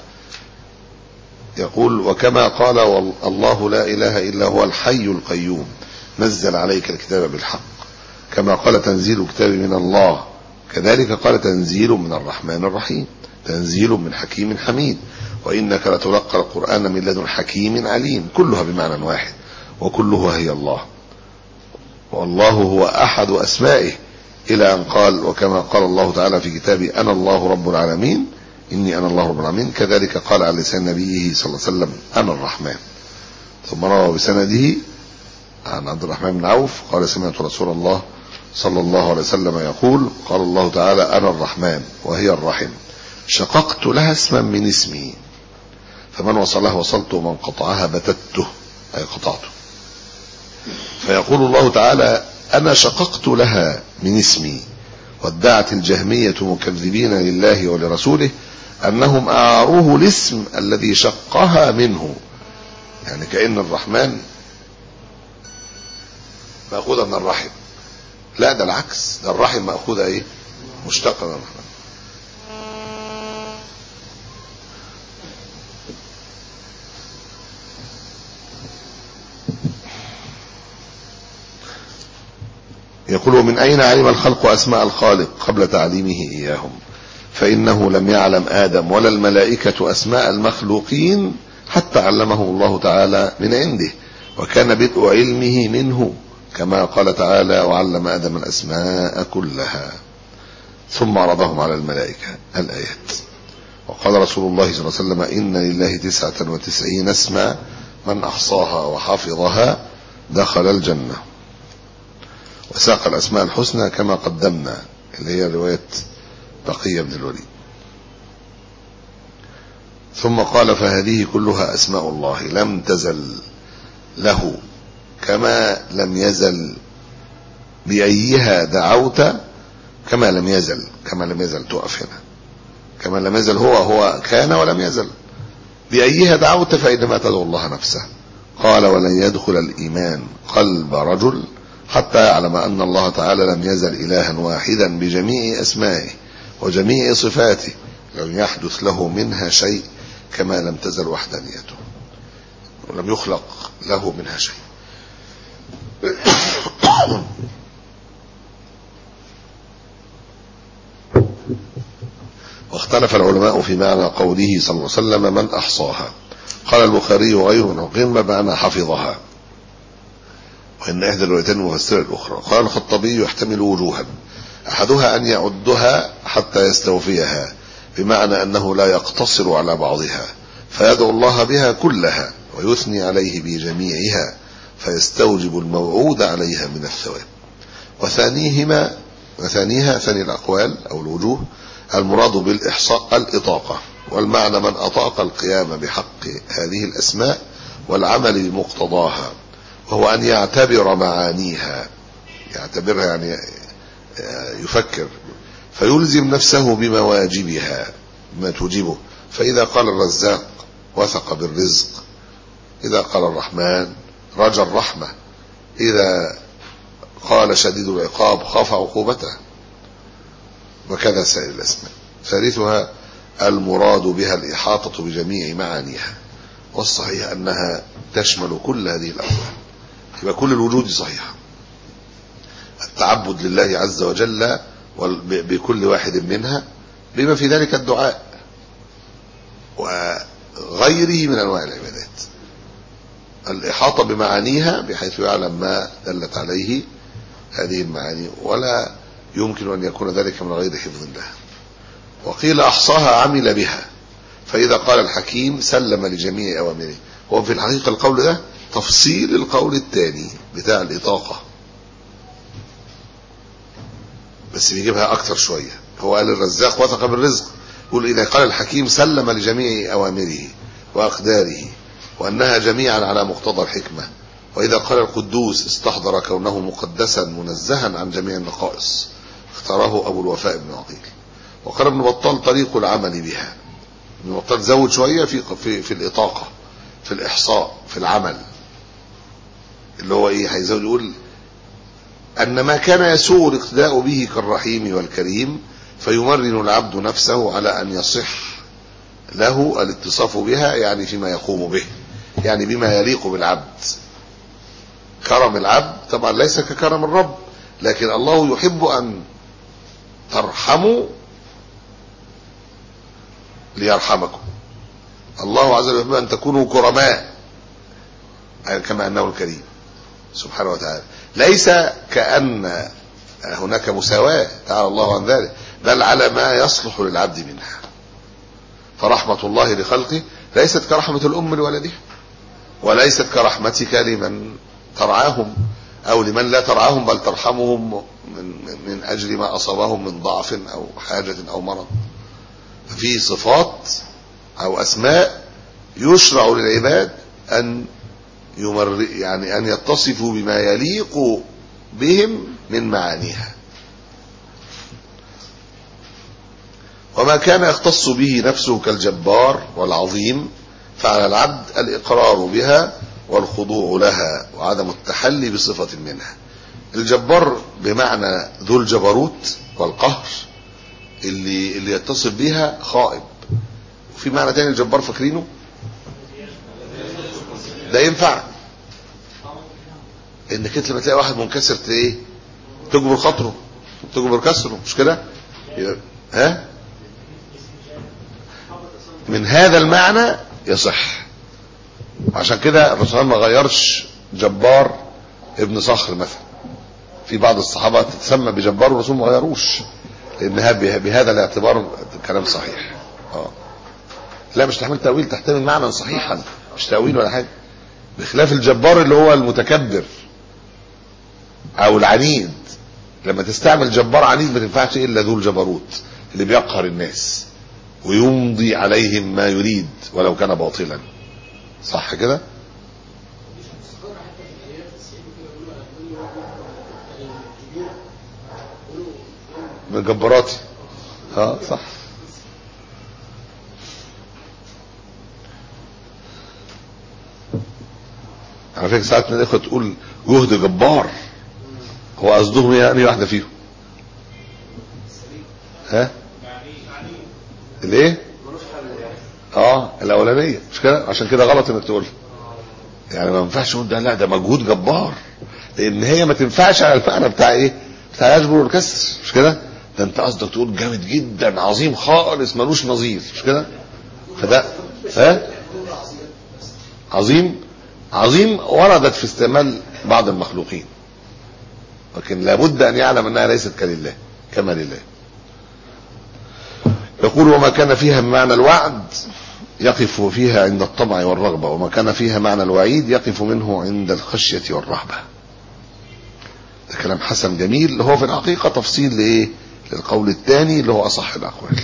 يقول: وكما قال الله لا إله إلا هو الحي القيوم نزل عليك الكتاب بالحق، كما قال تنزيل كتاب من الله، كذلك قال تنزيل من الرحمن الرحيم، تنزيل من حكيم حميد، وإنك لتلقى القرآن من لدن حكيم عليم، كلها بمعنى واحد وكلها هي الله، والله هو أحد أسمائه، إلى أن قال: وكما قال الله تعالى في كتابه أنا الله رب العالمين إني أنا الله رب العالمين، كذلك قال على لسان نبيه صلى الله عليه وسلم أنا الرحمن. ثم روى بسنده عن عبد الرحمن بن عوف قال: سمعت رسول الله صلى الله عليه وسلم يقول: قال الله تعالى أنا الرحمن وهي الرحم، شققت لها اسما من اسمي، فمن وصلها وصلته ومن قطعها بتته، أي قطعته. فيقول الله تعالى: أنا شققت لها من اسمي. وادعت الجهمية مكذبين لله ولرسوله أنهم أعاروه الاسم الذي شقها منه، يعني كأن الرحمن مأخوذة من الرحم، لا ده العكس، ده الرحم مأخوذة ايه؟ مشتقة من الرحمن. يقول: ومن أين علم الخلق أسماء الخالق قبل تعليمه إياهم؟ فإنه لم يعلم آدم ولا الملائكة أسماء المخلوقين حتى علمه الله تعالى من عنده، وكان بدء علمه منه، كما قال تعالى: وعلم آدم الأسماء كلها ثم عرضهم على الملائكة، الآيات. وقال رسول الله صلى الله عليه وسلم: إن لله تسعة وتسعين اسما من أحصاها وحفظها دخل الجنة. وساق الأسماء الحسنى كما قدمنا، اللي هي رواية بقية بن الوليد. ثم قال: فهذه كلها أسماء الله لم تزل له كما لم يزل بأيها دعوت، كما لم يزل، كما لم يزل تقف هنا، كما لم يزل هو هو كان ولم يزل، بأيها دعوت فإنما تدعو الله نفسه. قال: ولن يدخل الإيمان قلب رجل حتى يعلم أن الله تعالى لم يزل إلها واحدا بجميع أسمائه وجميع صفاته، لم يحدث له منها شيء كما لم تزل وحدانيته، ولم يخلق له منها شيء. واختلف العلماء في معنى قوله صلى الله عليه وسلم: من أحصاها. قال البخاري وغيره: نقيم بمعنى حفظها، وإن إحدى الروايتين مفسرة الأخرى. قال الخطابي: يحتمل وجوها، أحدها أن يعدها حتى يستوفيها، بمعنى أنه لا يقتصر على بعضها فيدعو الله بها كلها ويثني عليه بجميعها فيستوجب الموعود عليها من الثواب. وثانيهما وثانيها ثاني الأقوال أو الوجوه المراد بالإحصاء الإطاقة، والمعنى من أطاق القيام بحق هذه الأسماء والعمل بمقتضاها، وهو أن يعتبر معانيها، يعتبرها يعني يفكر، فيلزم نفسه بمواجبها ما توجبه. فإذا قال الرزاق وثق بالرزق، إذا قال الرحمن رجى الرحمة، إذا قال شديد العقاب خاف عقوبته، وكذا سائر الأسماء. ثالثها المراد بها الإحاطة بجميع معانيها، والصحيح أنها تشمل كل هذه الأقوال، يبقى كل الوجود صحيح. التعبد لله عز وجل بكل واحد منها بما في ذلك الدعاء وغيره من أنواع العبادات، الإحاطة بمعانيها بحيث يعلم ما دلت عليه هذه المعاني، ولا يمكن أن يكون ذلك من غير حفظ لها. وقيل أحصاها عمل بها، فإذا قال الحكيم سلم لجميع أوامره. هو في الحقيقة القول ده تفصيل القول الثاني بتاع الإطاقة، بس بيجيبها أكتر شوية. هو قال الرزاق وثق بالرزق، يقول إذا قال الحكيم سلم لجميع أوامره وأقداره وأنها جميعا على مقتضى الحكمة. وإذا قال القدوس استحضر كونه مقدسا منزها عن جميع النقائص، اختاره أبو الوفاء بن عقيل. وقال ابن بطال طريق العمل بها. ابن بطال زود شوية في, في, في الإطاقة، في الإحصاء، في العمل، اللي هو إيه هيزود يقول أن ما كان يسوء الاقتداء به كالرحيم والكريم فيمرن العبد نفسه على أن يصح له الاتصاف بها، يعني فيما يقوم به، يعني بما يليق بالعبد. كرم العبد طبعا ليس ككرم الرب، لكن الله يحب أن ترحموا ليرحمكم. الله عز وجل يحب أن تكونوا كرماء كما أنه الكريم سبحانه وتعالى. ليس كأن هناك مساواة تعالى الله عن ذلك، بل على ما يصلح للعبد منها. فرحمة الله لخلقه ليست كرحمة الأم لولدها، وليست كرحمتك لمن ترعاهم أو لمن لا ترعاهم بل ترحمهم من, من أجل ما أصابهم من ضعف أو حاجة أو مرض. في صفات أو أسماء يشرع للعباد أن يمر يعني أن يتصفوا بما يليق بهم من معانيها. وما كان يختص به نفسه كالجبار والعظيم فعلى العبد الإقرار بها والخضوع لها وعدم التحلي بصفة منها. الجبار بمعنى ذو الجبروت والقهر، اللي اللي يتصف بها خائب. وفي معنى تاني الجبار فاكرينه ده ينفع انك انت لما تلاقي واحد منكسر ايه تجبر خاطره تجبر كسره، مش كده؟ ها من هذا المعنى يصح. عشان كده الرسول ما غيرش جبار ابن صخر مثلا، في بعض الصحابه تتسمى بجبار والرسول ما غيروش، لانها بهذا الاعتبار كلام صحيح. اه لا مش تحمل تاويل، تحتمل معنى صحيحا مش تاويل ولا حاجه، بخلاف الجبار اللي هو المتكبر او العنيد. لما تستعمل جبار عنيد ما تنفعش الا ذو الجبروت اللي بيقهر الناس ويمضي عليهم ما يريد ولو كان باطلا، صح كده؟ من جباراتي اه صح. على فكره ساعات من الاخوه تقول جهد جبار، هو قصدهم ايه يعني واحده فيهم؟ ها الايه؟ اه الاولانيه مش كده؟ عشان كده غلط انك تقول يعني ما ينفعش تقول ده، لا ده مجهود جبار، لان هي ما تنفعش على المعنى بتاع ايه؟ بتاع يجبر والكسر، مش كده؟ ده انت قصدك تقول جامد جدا عظيم خالص ملوش نظير، مش كده؟ فده ها عظيم عظيم وردت في استعمال بعض المخلوقين، لكن لابد ان يعلم انها ليست كلله كما لله. يقول وما كان فيها معنى الوعد يقف فيها عند الطمع والرغبة، وما كان فيها معنى الوعيد يقف منه عند الخشية والرهبة. ده كلام حسن جميل، اللي هو في الحقيقة تفصيل لإيه؟ للقول الثاني اللي هو أصح الأقوال.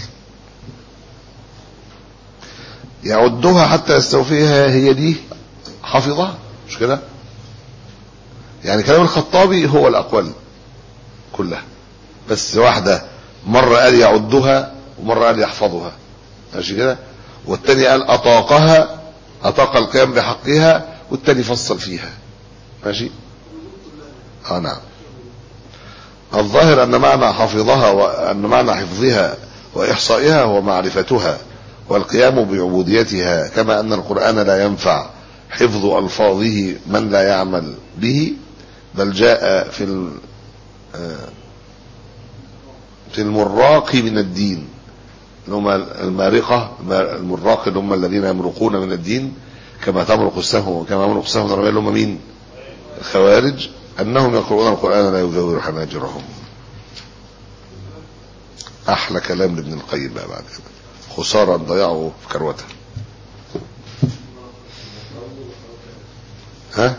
يعدها حتى يستوفيها، هي دي حافظها، مش كده؟ يعني كلام الخطابي هو الأقوال كلها، بس واحدة مرة قال يعدها ومرة قال يحفظها، ماشي كده؟ والتاني قال أطاقها، أطاق القيام بحقها، والتاني فصل فيها، ماشي؟ اه نعم. الظاهر أن معنى حفظها وأن معنى حفظها وإحصائها هو معرفتها والقيام بعبوديتها، كما أن القرآن لا ينفع حفظ ألفاظه من لا يعمل به، بل جاء في في المراق من الدين اللي هم المارقة، المراق اللي هم الذين يمرقون من الدين كما تمرق السهم، كما يمرق السهم الرمية اللي هم مين؟ الخوارج، أنهم يقرؤون القرآن لا يجاور حناجرهم. أحلى كلام لابن القيم بقى بعد كده، خسارة ضيعوا في كروته. ها؟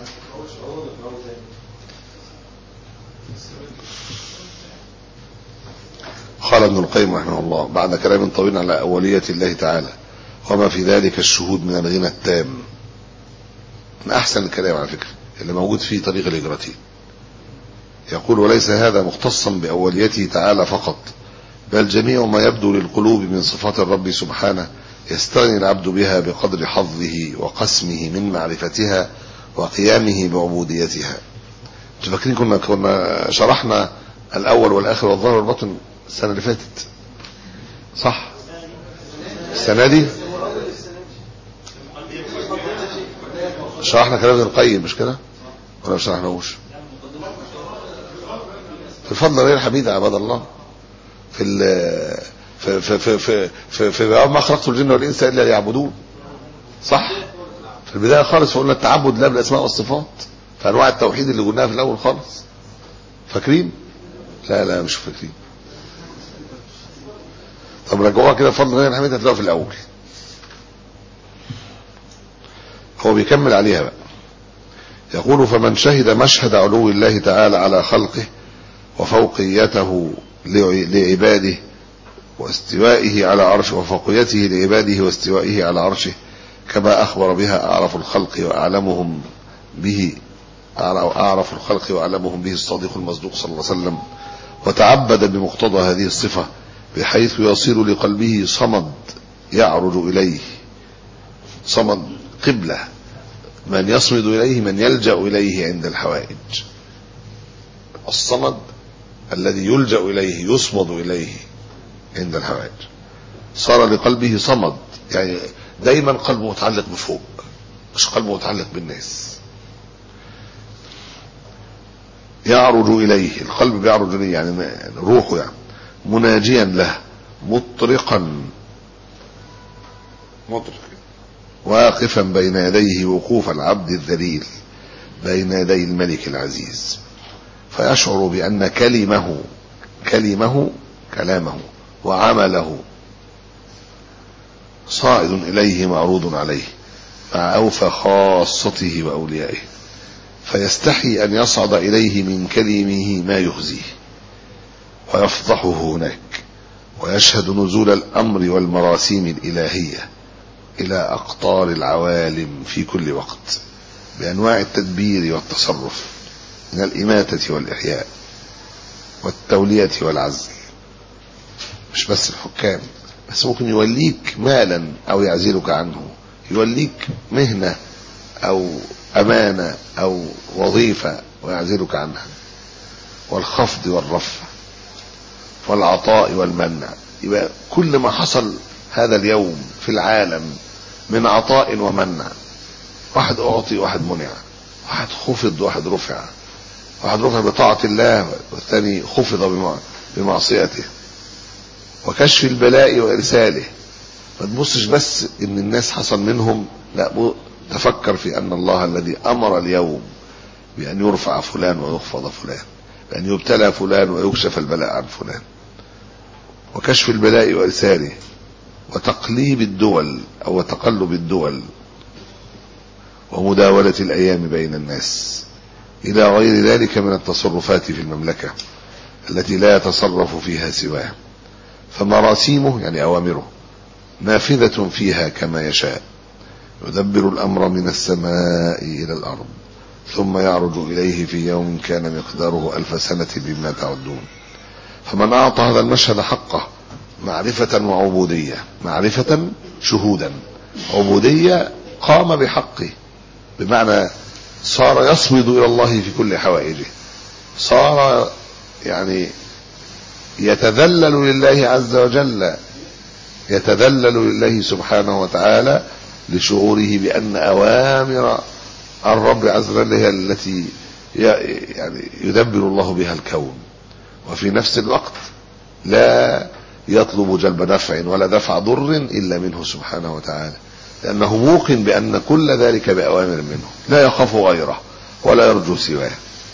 قال ابن القيم رحمه الله بعد كلام طويل على أولية الله تعالى وما في ذلك الشهود من الغنى التام، من أحسن الكلام على فكرة اللي موجود في طريق الهجرتين، يقول: وليس هذا مختصا بأوليته تعالى فقط، بل جميع ما يبدو للقلوب من صفات الرب سبحانه يستغني العبد بها بقدر حظه وقسمه من معرفتها وقيامه بعبوديتها. انتوا فاكرين كنا كنا شرحنا الأول والآخر والظاهر والباطن السنة اللي فاتت، صح؟ السنة دي شرحنا كلام ابن القيم مش كده؟ ولا ما شرحناهوش؟ في الفضل غير الحميد يا عباد الله، في ال في في في في في, في ما خلقت الجن والانس الا ليعبدون، صح؟ في البدايه خالص قلنا التعبد لا بالاسماء والصفات، في انواع التوحيد اللي قلناها في الاول خالص، فاكرين؟ لا لا مش فاكرين. طب رجعوها كده بفضل غير الحميد هتلاقوها في الاول. هو بيكمل عليها بقى، يقول: فمن شهد مشهد علو الله تعالى على خلقه وفوقيته لعباده واستوائه على عرشه، وفوقيته لعباده واستوائه على عرشه كما أخبر بها أعرف الخلق وأعلمهم به أعرف الخلق وأعلمهم به الصادق المصدوق صلى الله عليه وسلم، وتعبد بمقتضى هذه الصفة بحيث يصير لقلبه صمد يعرج إليه، صمد قبلة من يصمد إليه، من يلجأ إليه عند الحوائج. الصمد الذي يلجأ إليه يصمد إليه عند الحوائج، صار لقلبه صمد، يعني دايما قلبه متعلق بفوق، مش قلبه متعلق بالناس. يعرج إليه، القلب بيعرج إليه يعني روحه، يعني مناجيا له مطرقا مطرق واقفا بين يديه وقوف العبد الذليل بين يدي الملك العزيز، فيشعر بأن كلمه كلمه كلامه وعمله صائد إليه معروض عليه مع أوفى خاصته وأوليائه، فيستحي أن يصعد إليه من كلمه ما يخزيه ويفضحه هناك، ويشهد نزول الأمر والمراسيم الإلهية إلى أقطار العوالم في كل وقت بأنواع التدبير والتصرف من الإماتة والإحياء والتولية والعزل. مش بس الحكام، بس ممكن يوليك مالا أو يعزلك عنه، يوليك مهنة أو أمانة أو وظيفة ويعزلك عنها، والخفض والرفع والعطاء والمنع. يبقى كل ما حصل هذا اليوم في العالم من عطاء ومنع، واحد أعطي واحد منع، واحد خفض واحد رفع، واحد رفع بطاعة الله والثاني خفض بمعصيته، وكشف البلاء وإرساله. ما تبصش بس إن الناس حصل منهم، لا، تفكر في أن الله الذي أمر اليوم بأن يرفع فلان ويخفض فلان، بأن يبتلى فلان ويكشف البلاء عن فلان، وكشف البلاء وإرساله، وتقليب الدول أو تقلب الدول، ومداولة الأيام بين الناس، إلى غير ذلك من التصرفات في المملكة التي لا يتصرف فيها سواه. فمراسيمه يعني أوامره نافذة فيها كما يشاء، يدبر الأمر من السماء إلى الأرض، ثم يعرج إليه في يوم كان مقداره ألف سنة بما تعدون. فمن أعطى هذا المشهد حقه معرفة وعبودية، معرفة شهودا، عبودية قام بحقه، بمعنى صار يصمد إلى الله في كل حوائجه، صار يعني يتذلل لله عز وجل يتذلل لله سبحانه وتعالى لشعوره بأن أوامر الرب عز وجل هي التي يعني يدبر الله بها الكون، وفي نفس الوقت لا يطلب جلب نفع ولا دفع ضر إلا منه سبحانه وتعالى، لأنه موقن بأن كل ذلك بأوامر منه، لا يخاف غيره ولا يرجو سواه.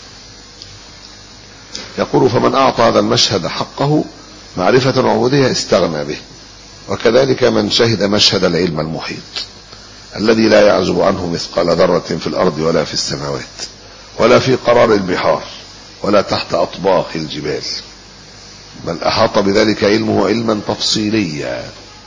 يقول: فمن أعطى هذا المشهد حقه معرفة وعبودية استغنى به، وكذلك من شهد مشهد العلم المحيط الذي لا يعزب عنه مثقال ذرة في الأرض ولا في السماوات ولا في قرار البحار ولا تحت أطباق الجبال، بل أحاط بذلك علمه علما تفصيليا.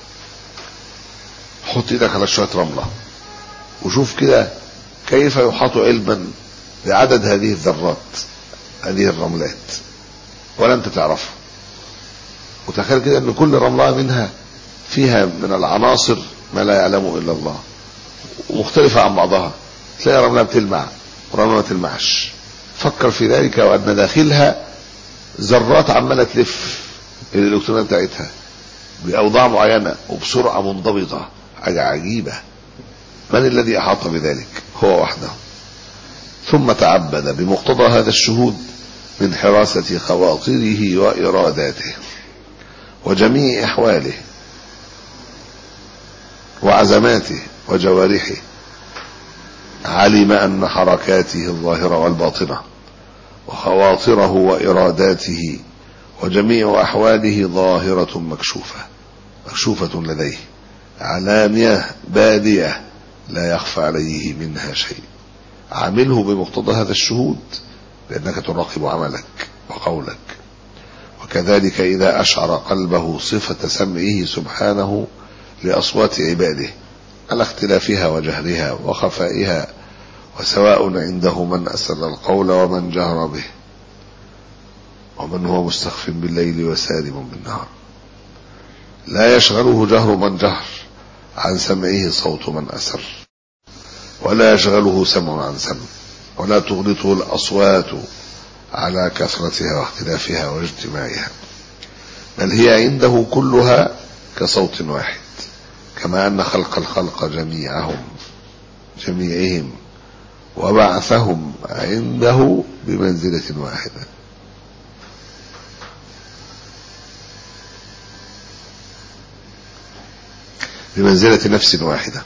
حط ايدك على شوية رملة وشوف كده كيف يحاط علما بعدد هذه الذرات، هذه الرملات، ولا انت تعرفها. وتخيل كده ان كل رملة منها فيها من العناصر ما لا يعلمه الا الله، ومختلفة عن بعضها. تلاقي رملة بتلمع ورملة ما تلمعش. فكر في ذلك، وان داخلها ذرات عمالة تلف الالكترونات بتاعتها باوضاع معينة وبسرعة منضبطة، حاجة عجيبة. من الذي احاط بذلك؟ هو وحده. ثم تعبد بمقتضى هذا الشهود من حراسة خواطره وإراداته وجميع أحواله وعزماته وجوارحه، علم أن حركاته الظاهرة والباطنة وخواطره وإراداته وجميع أحواله ظاهرة مكشوفة مكشوفة لديه علانية بادية لا يخفى عليه منها شيء. عامله بمقتضى هذا الشهود بأنك تراقب عملك وقولك. وكذلك إذا أشعر قلبه صفة سمعه سبحانه لأصوات عباده على اختلافها وجهرها وخفائها، وسواء عنده من أسر القول ومن جهر به، ومن هو مستخف بالليل وسالم بالنهار. لا يشغله جهر من جهر عن سمعه صوت من أسر، ولا يشغله سمع عن سمع، ولا تغلطه الأصوات على كثرتها واختلافها واجتماعها، بل هي عنده كلها كصوت واحد، كما أن خلق الخلق جميعهم جميعهم وبعثهم عنده بمنزلة واحدة. بمنزلة نفس واحدة،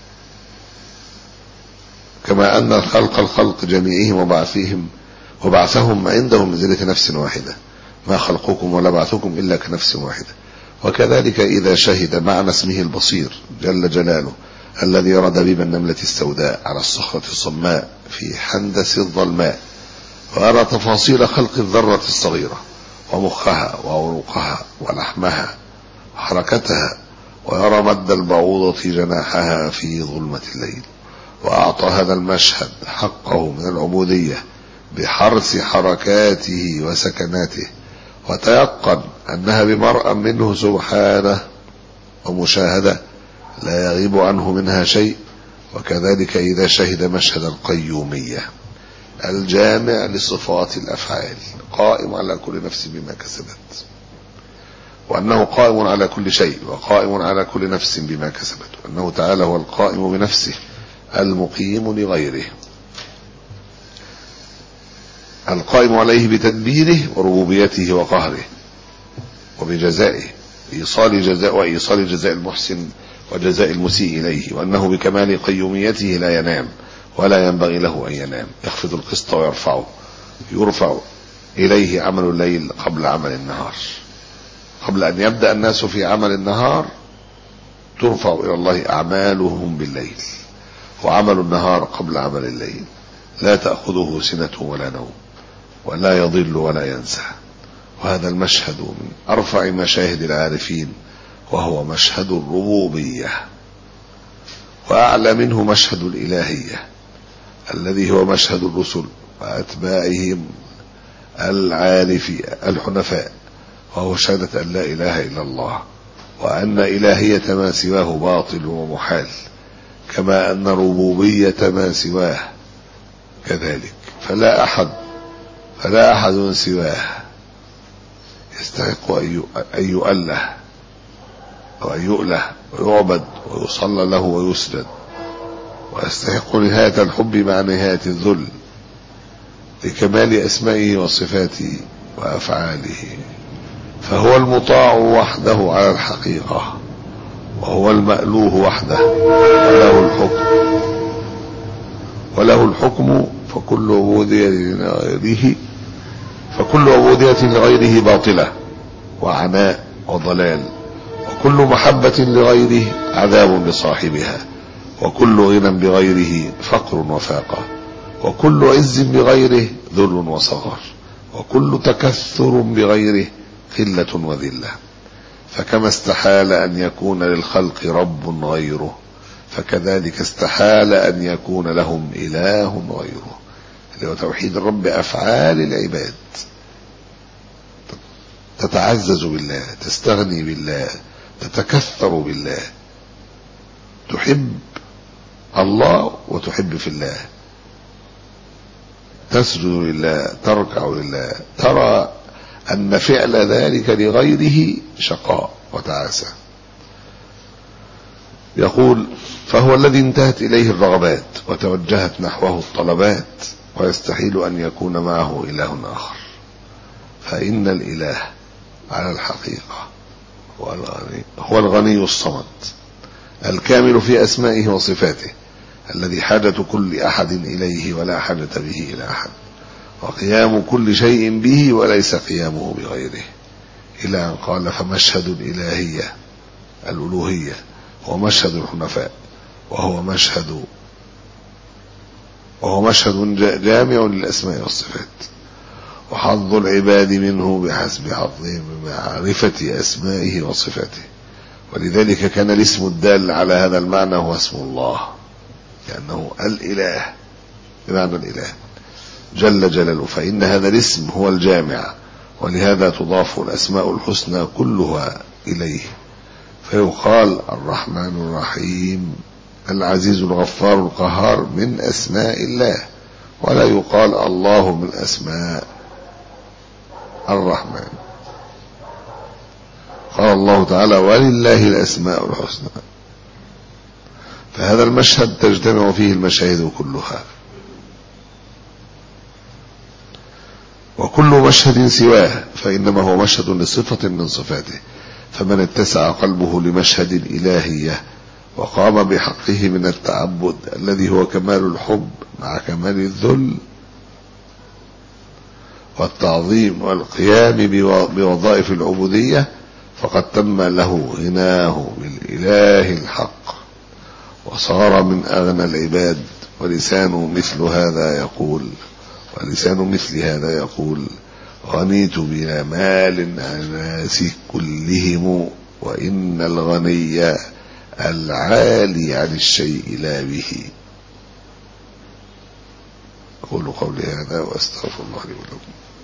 كما أن خلق الخلق جميعهم وبعثهم وبعثهم عنده منزلة نفس واحدة، ما خلقكم ولا بعثكم إلا كنفس واحدة. وكذلك إذا شهد معنى اسمه البصير جل جلاله الذي يرى دبيب النملة السوداء على الصخرة الصماء في حندس الظلماء، ويرى تفاصيل خلق الذرة الصغيرة ومخها وعروقها ولحمها وحركتها، ويرى مد البعوضة جناحها في ظلمة الليل، وأعطى هذا المشهد حقه من العبودية بحرس حركاته وسكناته، وتيقن أنها بمرأى منه سبحانه ومشاهدة لا يغيب عنه منها شيء. وكذلك إذا شهد مشهد القيومية الجامع لصفات الأفعال، قائم على كل نفس بما كسبت، وأنه قائم على كل شيء وقائم على كل نفس بما كسبت، وأنه تعالى هو القائم بنفسه المقيم لغيره، القائم عليه بتدبيره وربوبيته وقهره وبجزائه، إيصال جزاء وإيصال جزاء المحسن وجزاء المسيء إليه، وأنه بكمال قيوميته لا ينام ولا ينبغي له أن ينام، يخفض القسط ويرفعه، يرفع إليه عمل الليل قبل عمل النهار، قبل أن يبدأ الناس في عمل النهار ترفع إلى الله أعمالهم بالليل، وعمل النهار قبل عمل الليل، لا تأخذه سنة ولا نوم ولا يضل ولا ينسى. وهذا المشهد من أرفع مشاهد العارفين، وهو مشهد الربوبية، وأعلى منه مشهد الإلهية الذي هو مشهد الرسل وأتباعهم العارفين الحنفاء، وهو شهادة أن لا إله إلا الله، وأن إلهية ما سواه باطل ومحال، كما أن ربوبية ما سواه كذلك، فلا أحد فلا أحد سواه يستحق أن يؤله وأن يؤله ويعبد ويصلى له ويسجد، ويستحق نهاية الحب مع نهاية الذل لكمال أسمائه وصفاته وأفعاله. فهو المطاع وحده على الحقيقة، وهو المألوه وحده، وله الحكم وله الحكم فكل عبودية لغيره فكل عبودية لغيره باطلة وعناء وضلال، وكل محبة لغيره عذاب لصاحبها، وكل غنى بغيره فقر وفاقة، وكل عز بغيره ذل وصغر، وكل تكثر بغيره قلة وذلة. فكما استحال أن يكون للخلق رب غيره، فكذلك استحال أن يكون لهم إله غيره، اللي هو توحيد الرب أفعال العباد. تتعزز بالله، تستغني بالله، تتكثر بالله، تحب الله وتحب في الله، تسجد لله، تركع لله، ترى أن فعل ذلك لغيره شقاء وتعاسة. يقول: فهو الذي انتهت إليه الرغبات وتوجهت نحوه الطلبات، ويستحيل أن يكون معه إله آخر. فإن الإله على الحقيقة هو الغني, هو الغني الصمد الكامل في أسمائه وصفاته، الذي حاجة كل أحد إليه ولا حاجة به إلى أحد، وقيام كل شيء به وليس قيامه بغيره، إلى أن قال: فمشهد الإلهية الألوهية هو مشهد الحنفاء، وهو مشهد وهو مشهد جامع للأسماء والصفات، وحظ العباد منه بحسب حظهم بمعرفة أسمائه وصفاته. ولذلك كان الاسم الدال على هذا المعنى هو اسم الله، لأنه الإله بمعنى الإله جل جلاله، فإن هذا الاسم هو الجامع، ولهذا تضاف الأسماء الحسنى كلها إليه، فيقال الرحمن الرحيم العزيز الغفار القهار من أسماء الله، ولا يقال الله من أسماء الرحمن. قال الله تعالى: ولله الأسماء الحسنى. فهذا المشهد تجتمع فيه المشاهد كلها، وكل مشهد سواه فإنما هو مشهد لصفة من صفاته. فمن اتسع قلبه لمشهد الإلهية وقام بحقه من التعبد الذي هو كمال الحب مع كمال الذل والتعظيم والقيام بوظائف العبودية، فقد تم له غناه بالإله الحق، وصار من أغنى العباد. ولسان مثل هذا يقول ولسان مثل هذا يقول: غنيت بلا مال عن الناس كلهم، وإن الغني العالي عن الشيء لا به. أقول قولي هذا وأستغفر الله لي ولكم.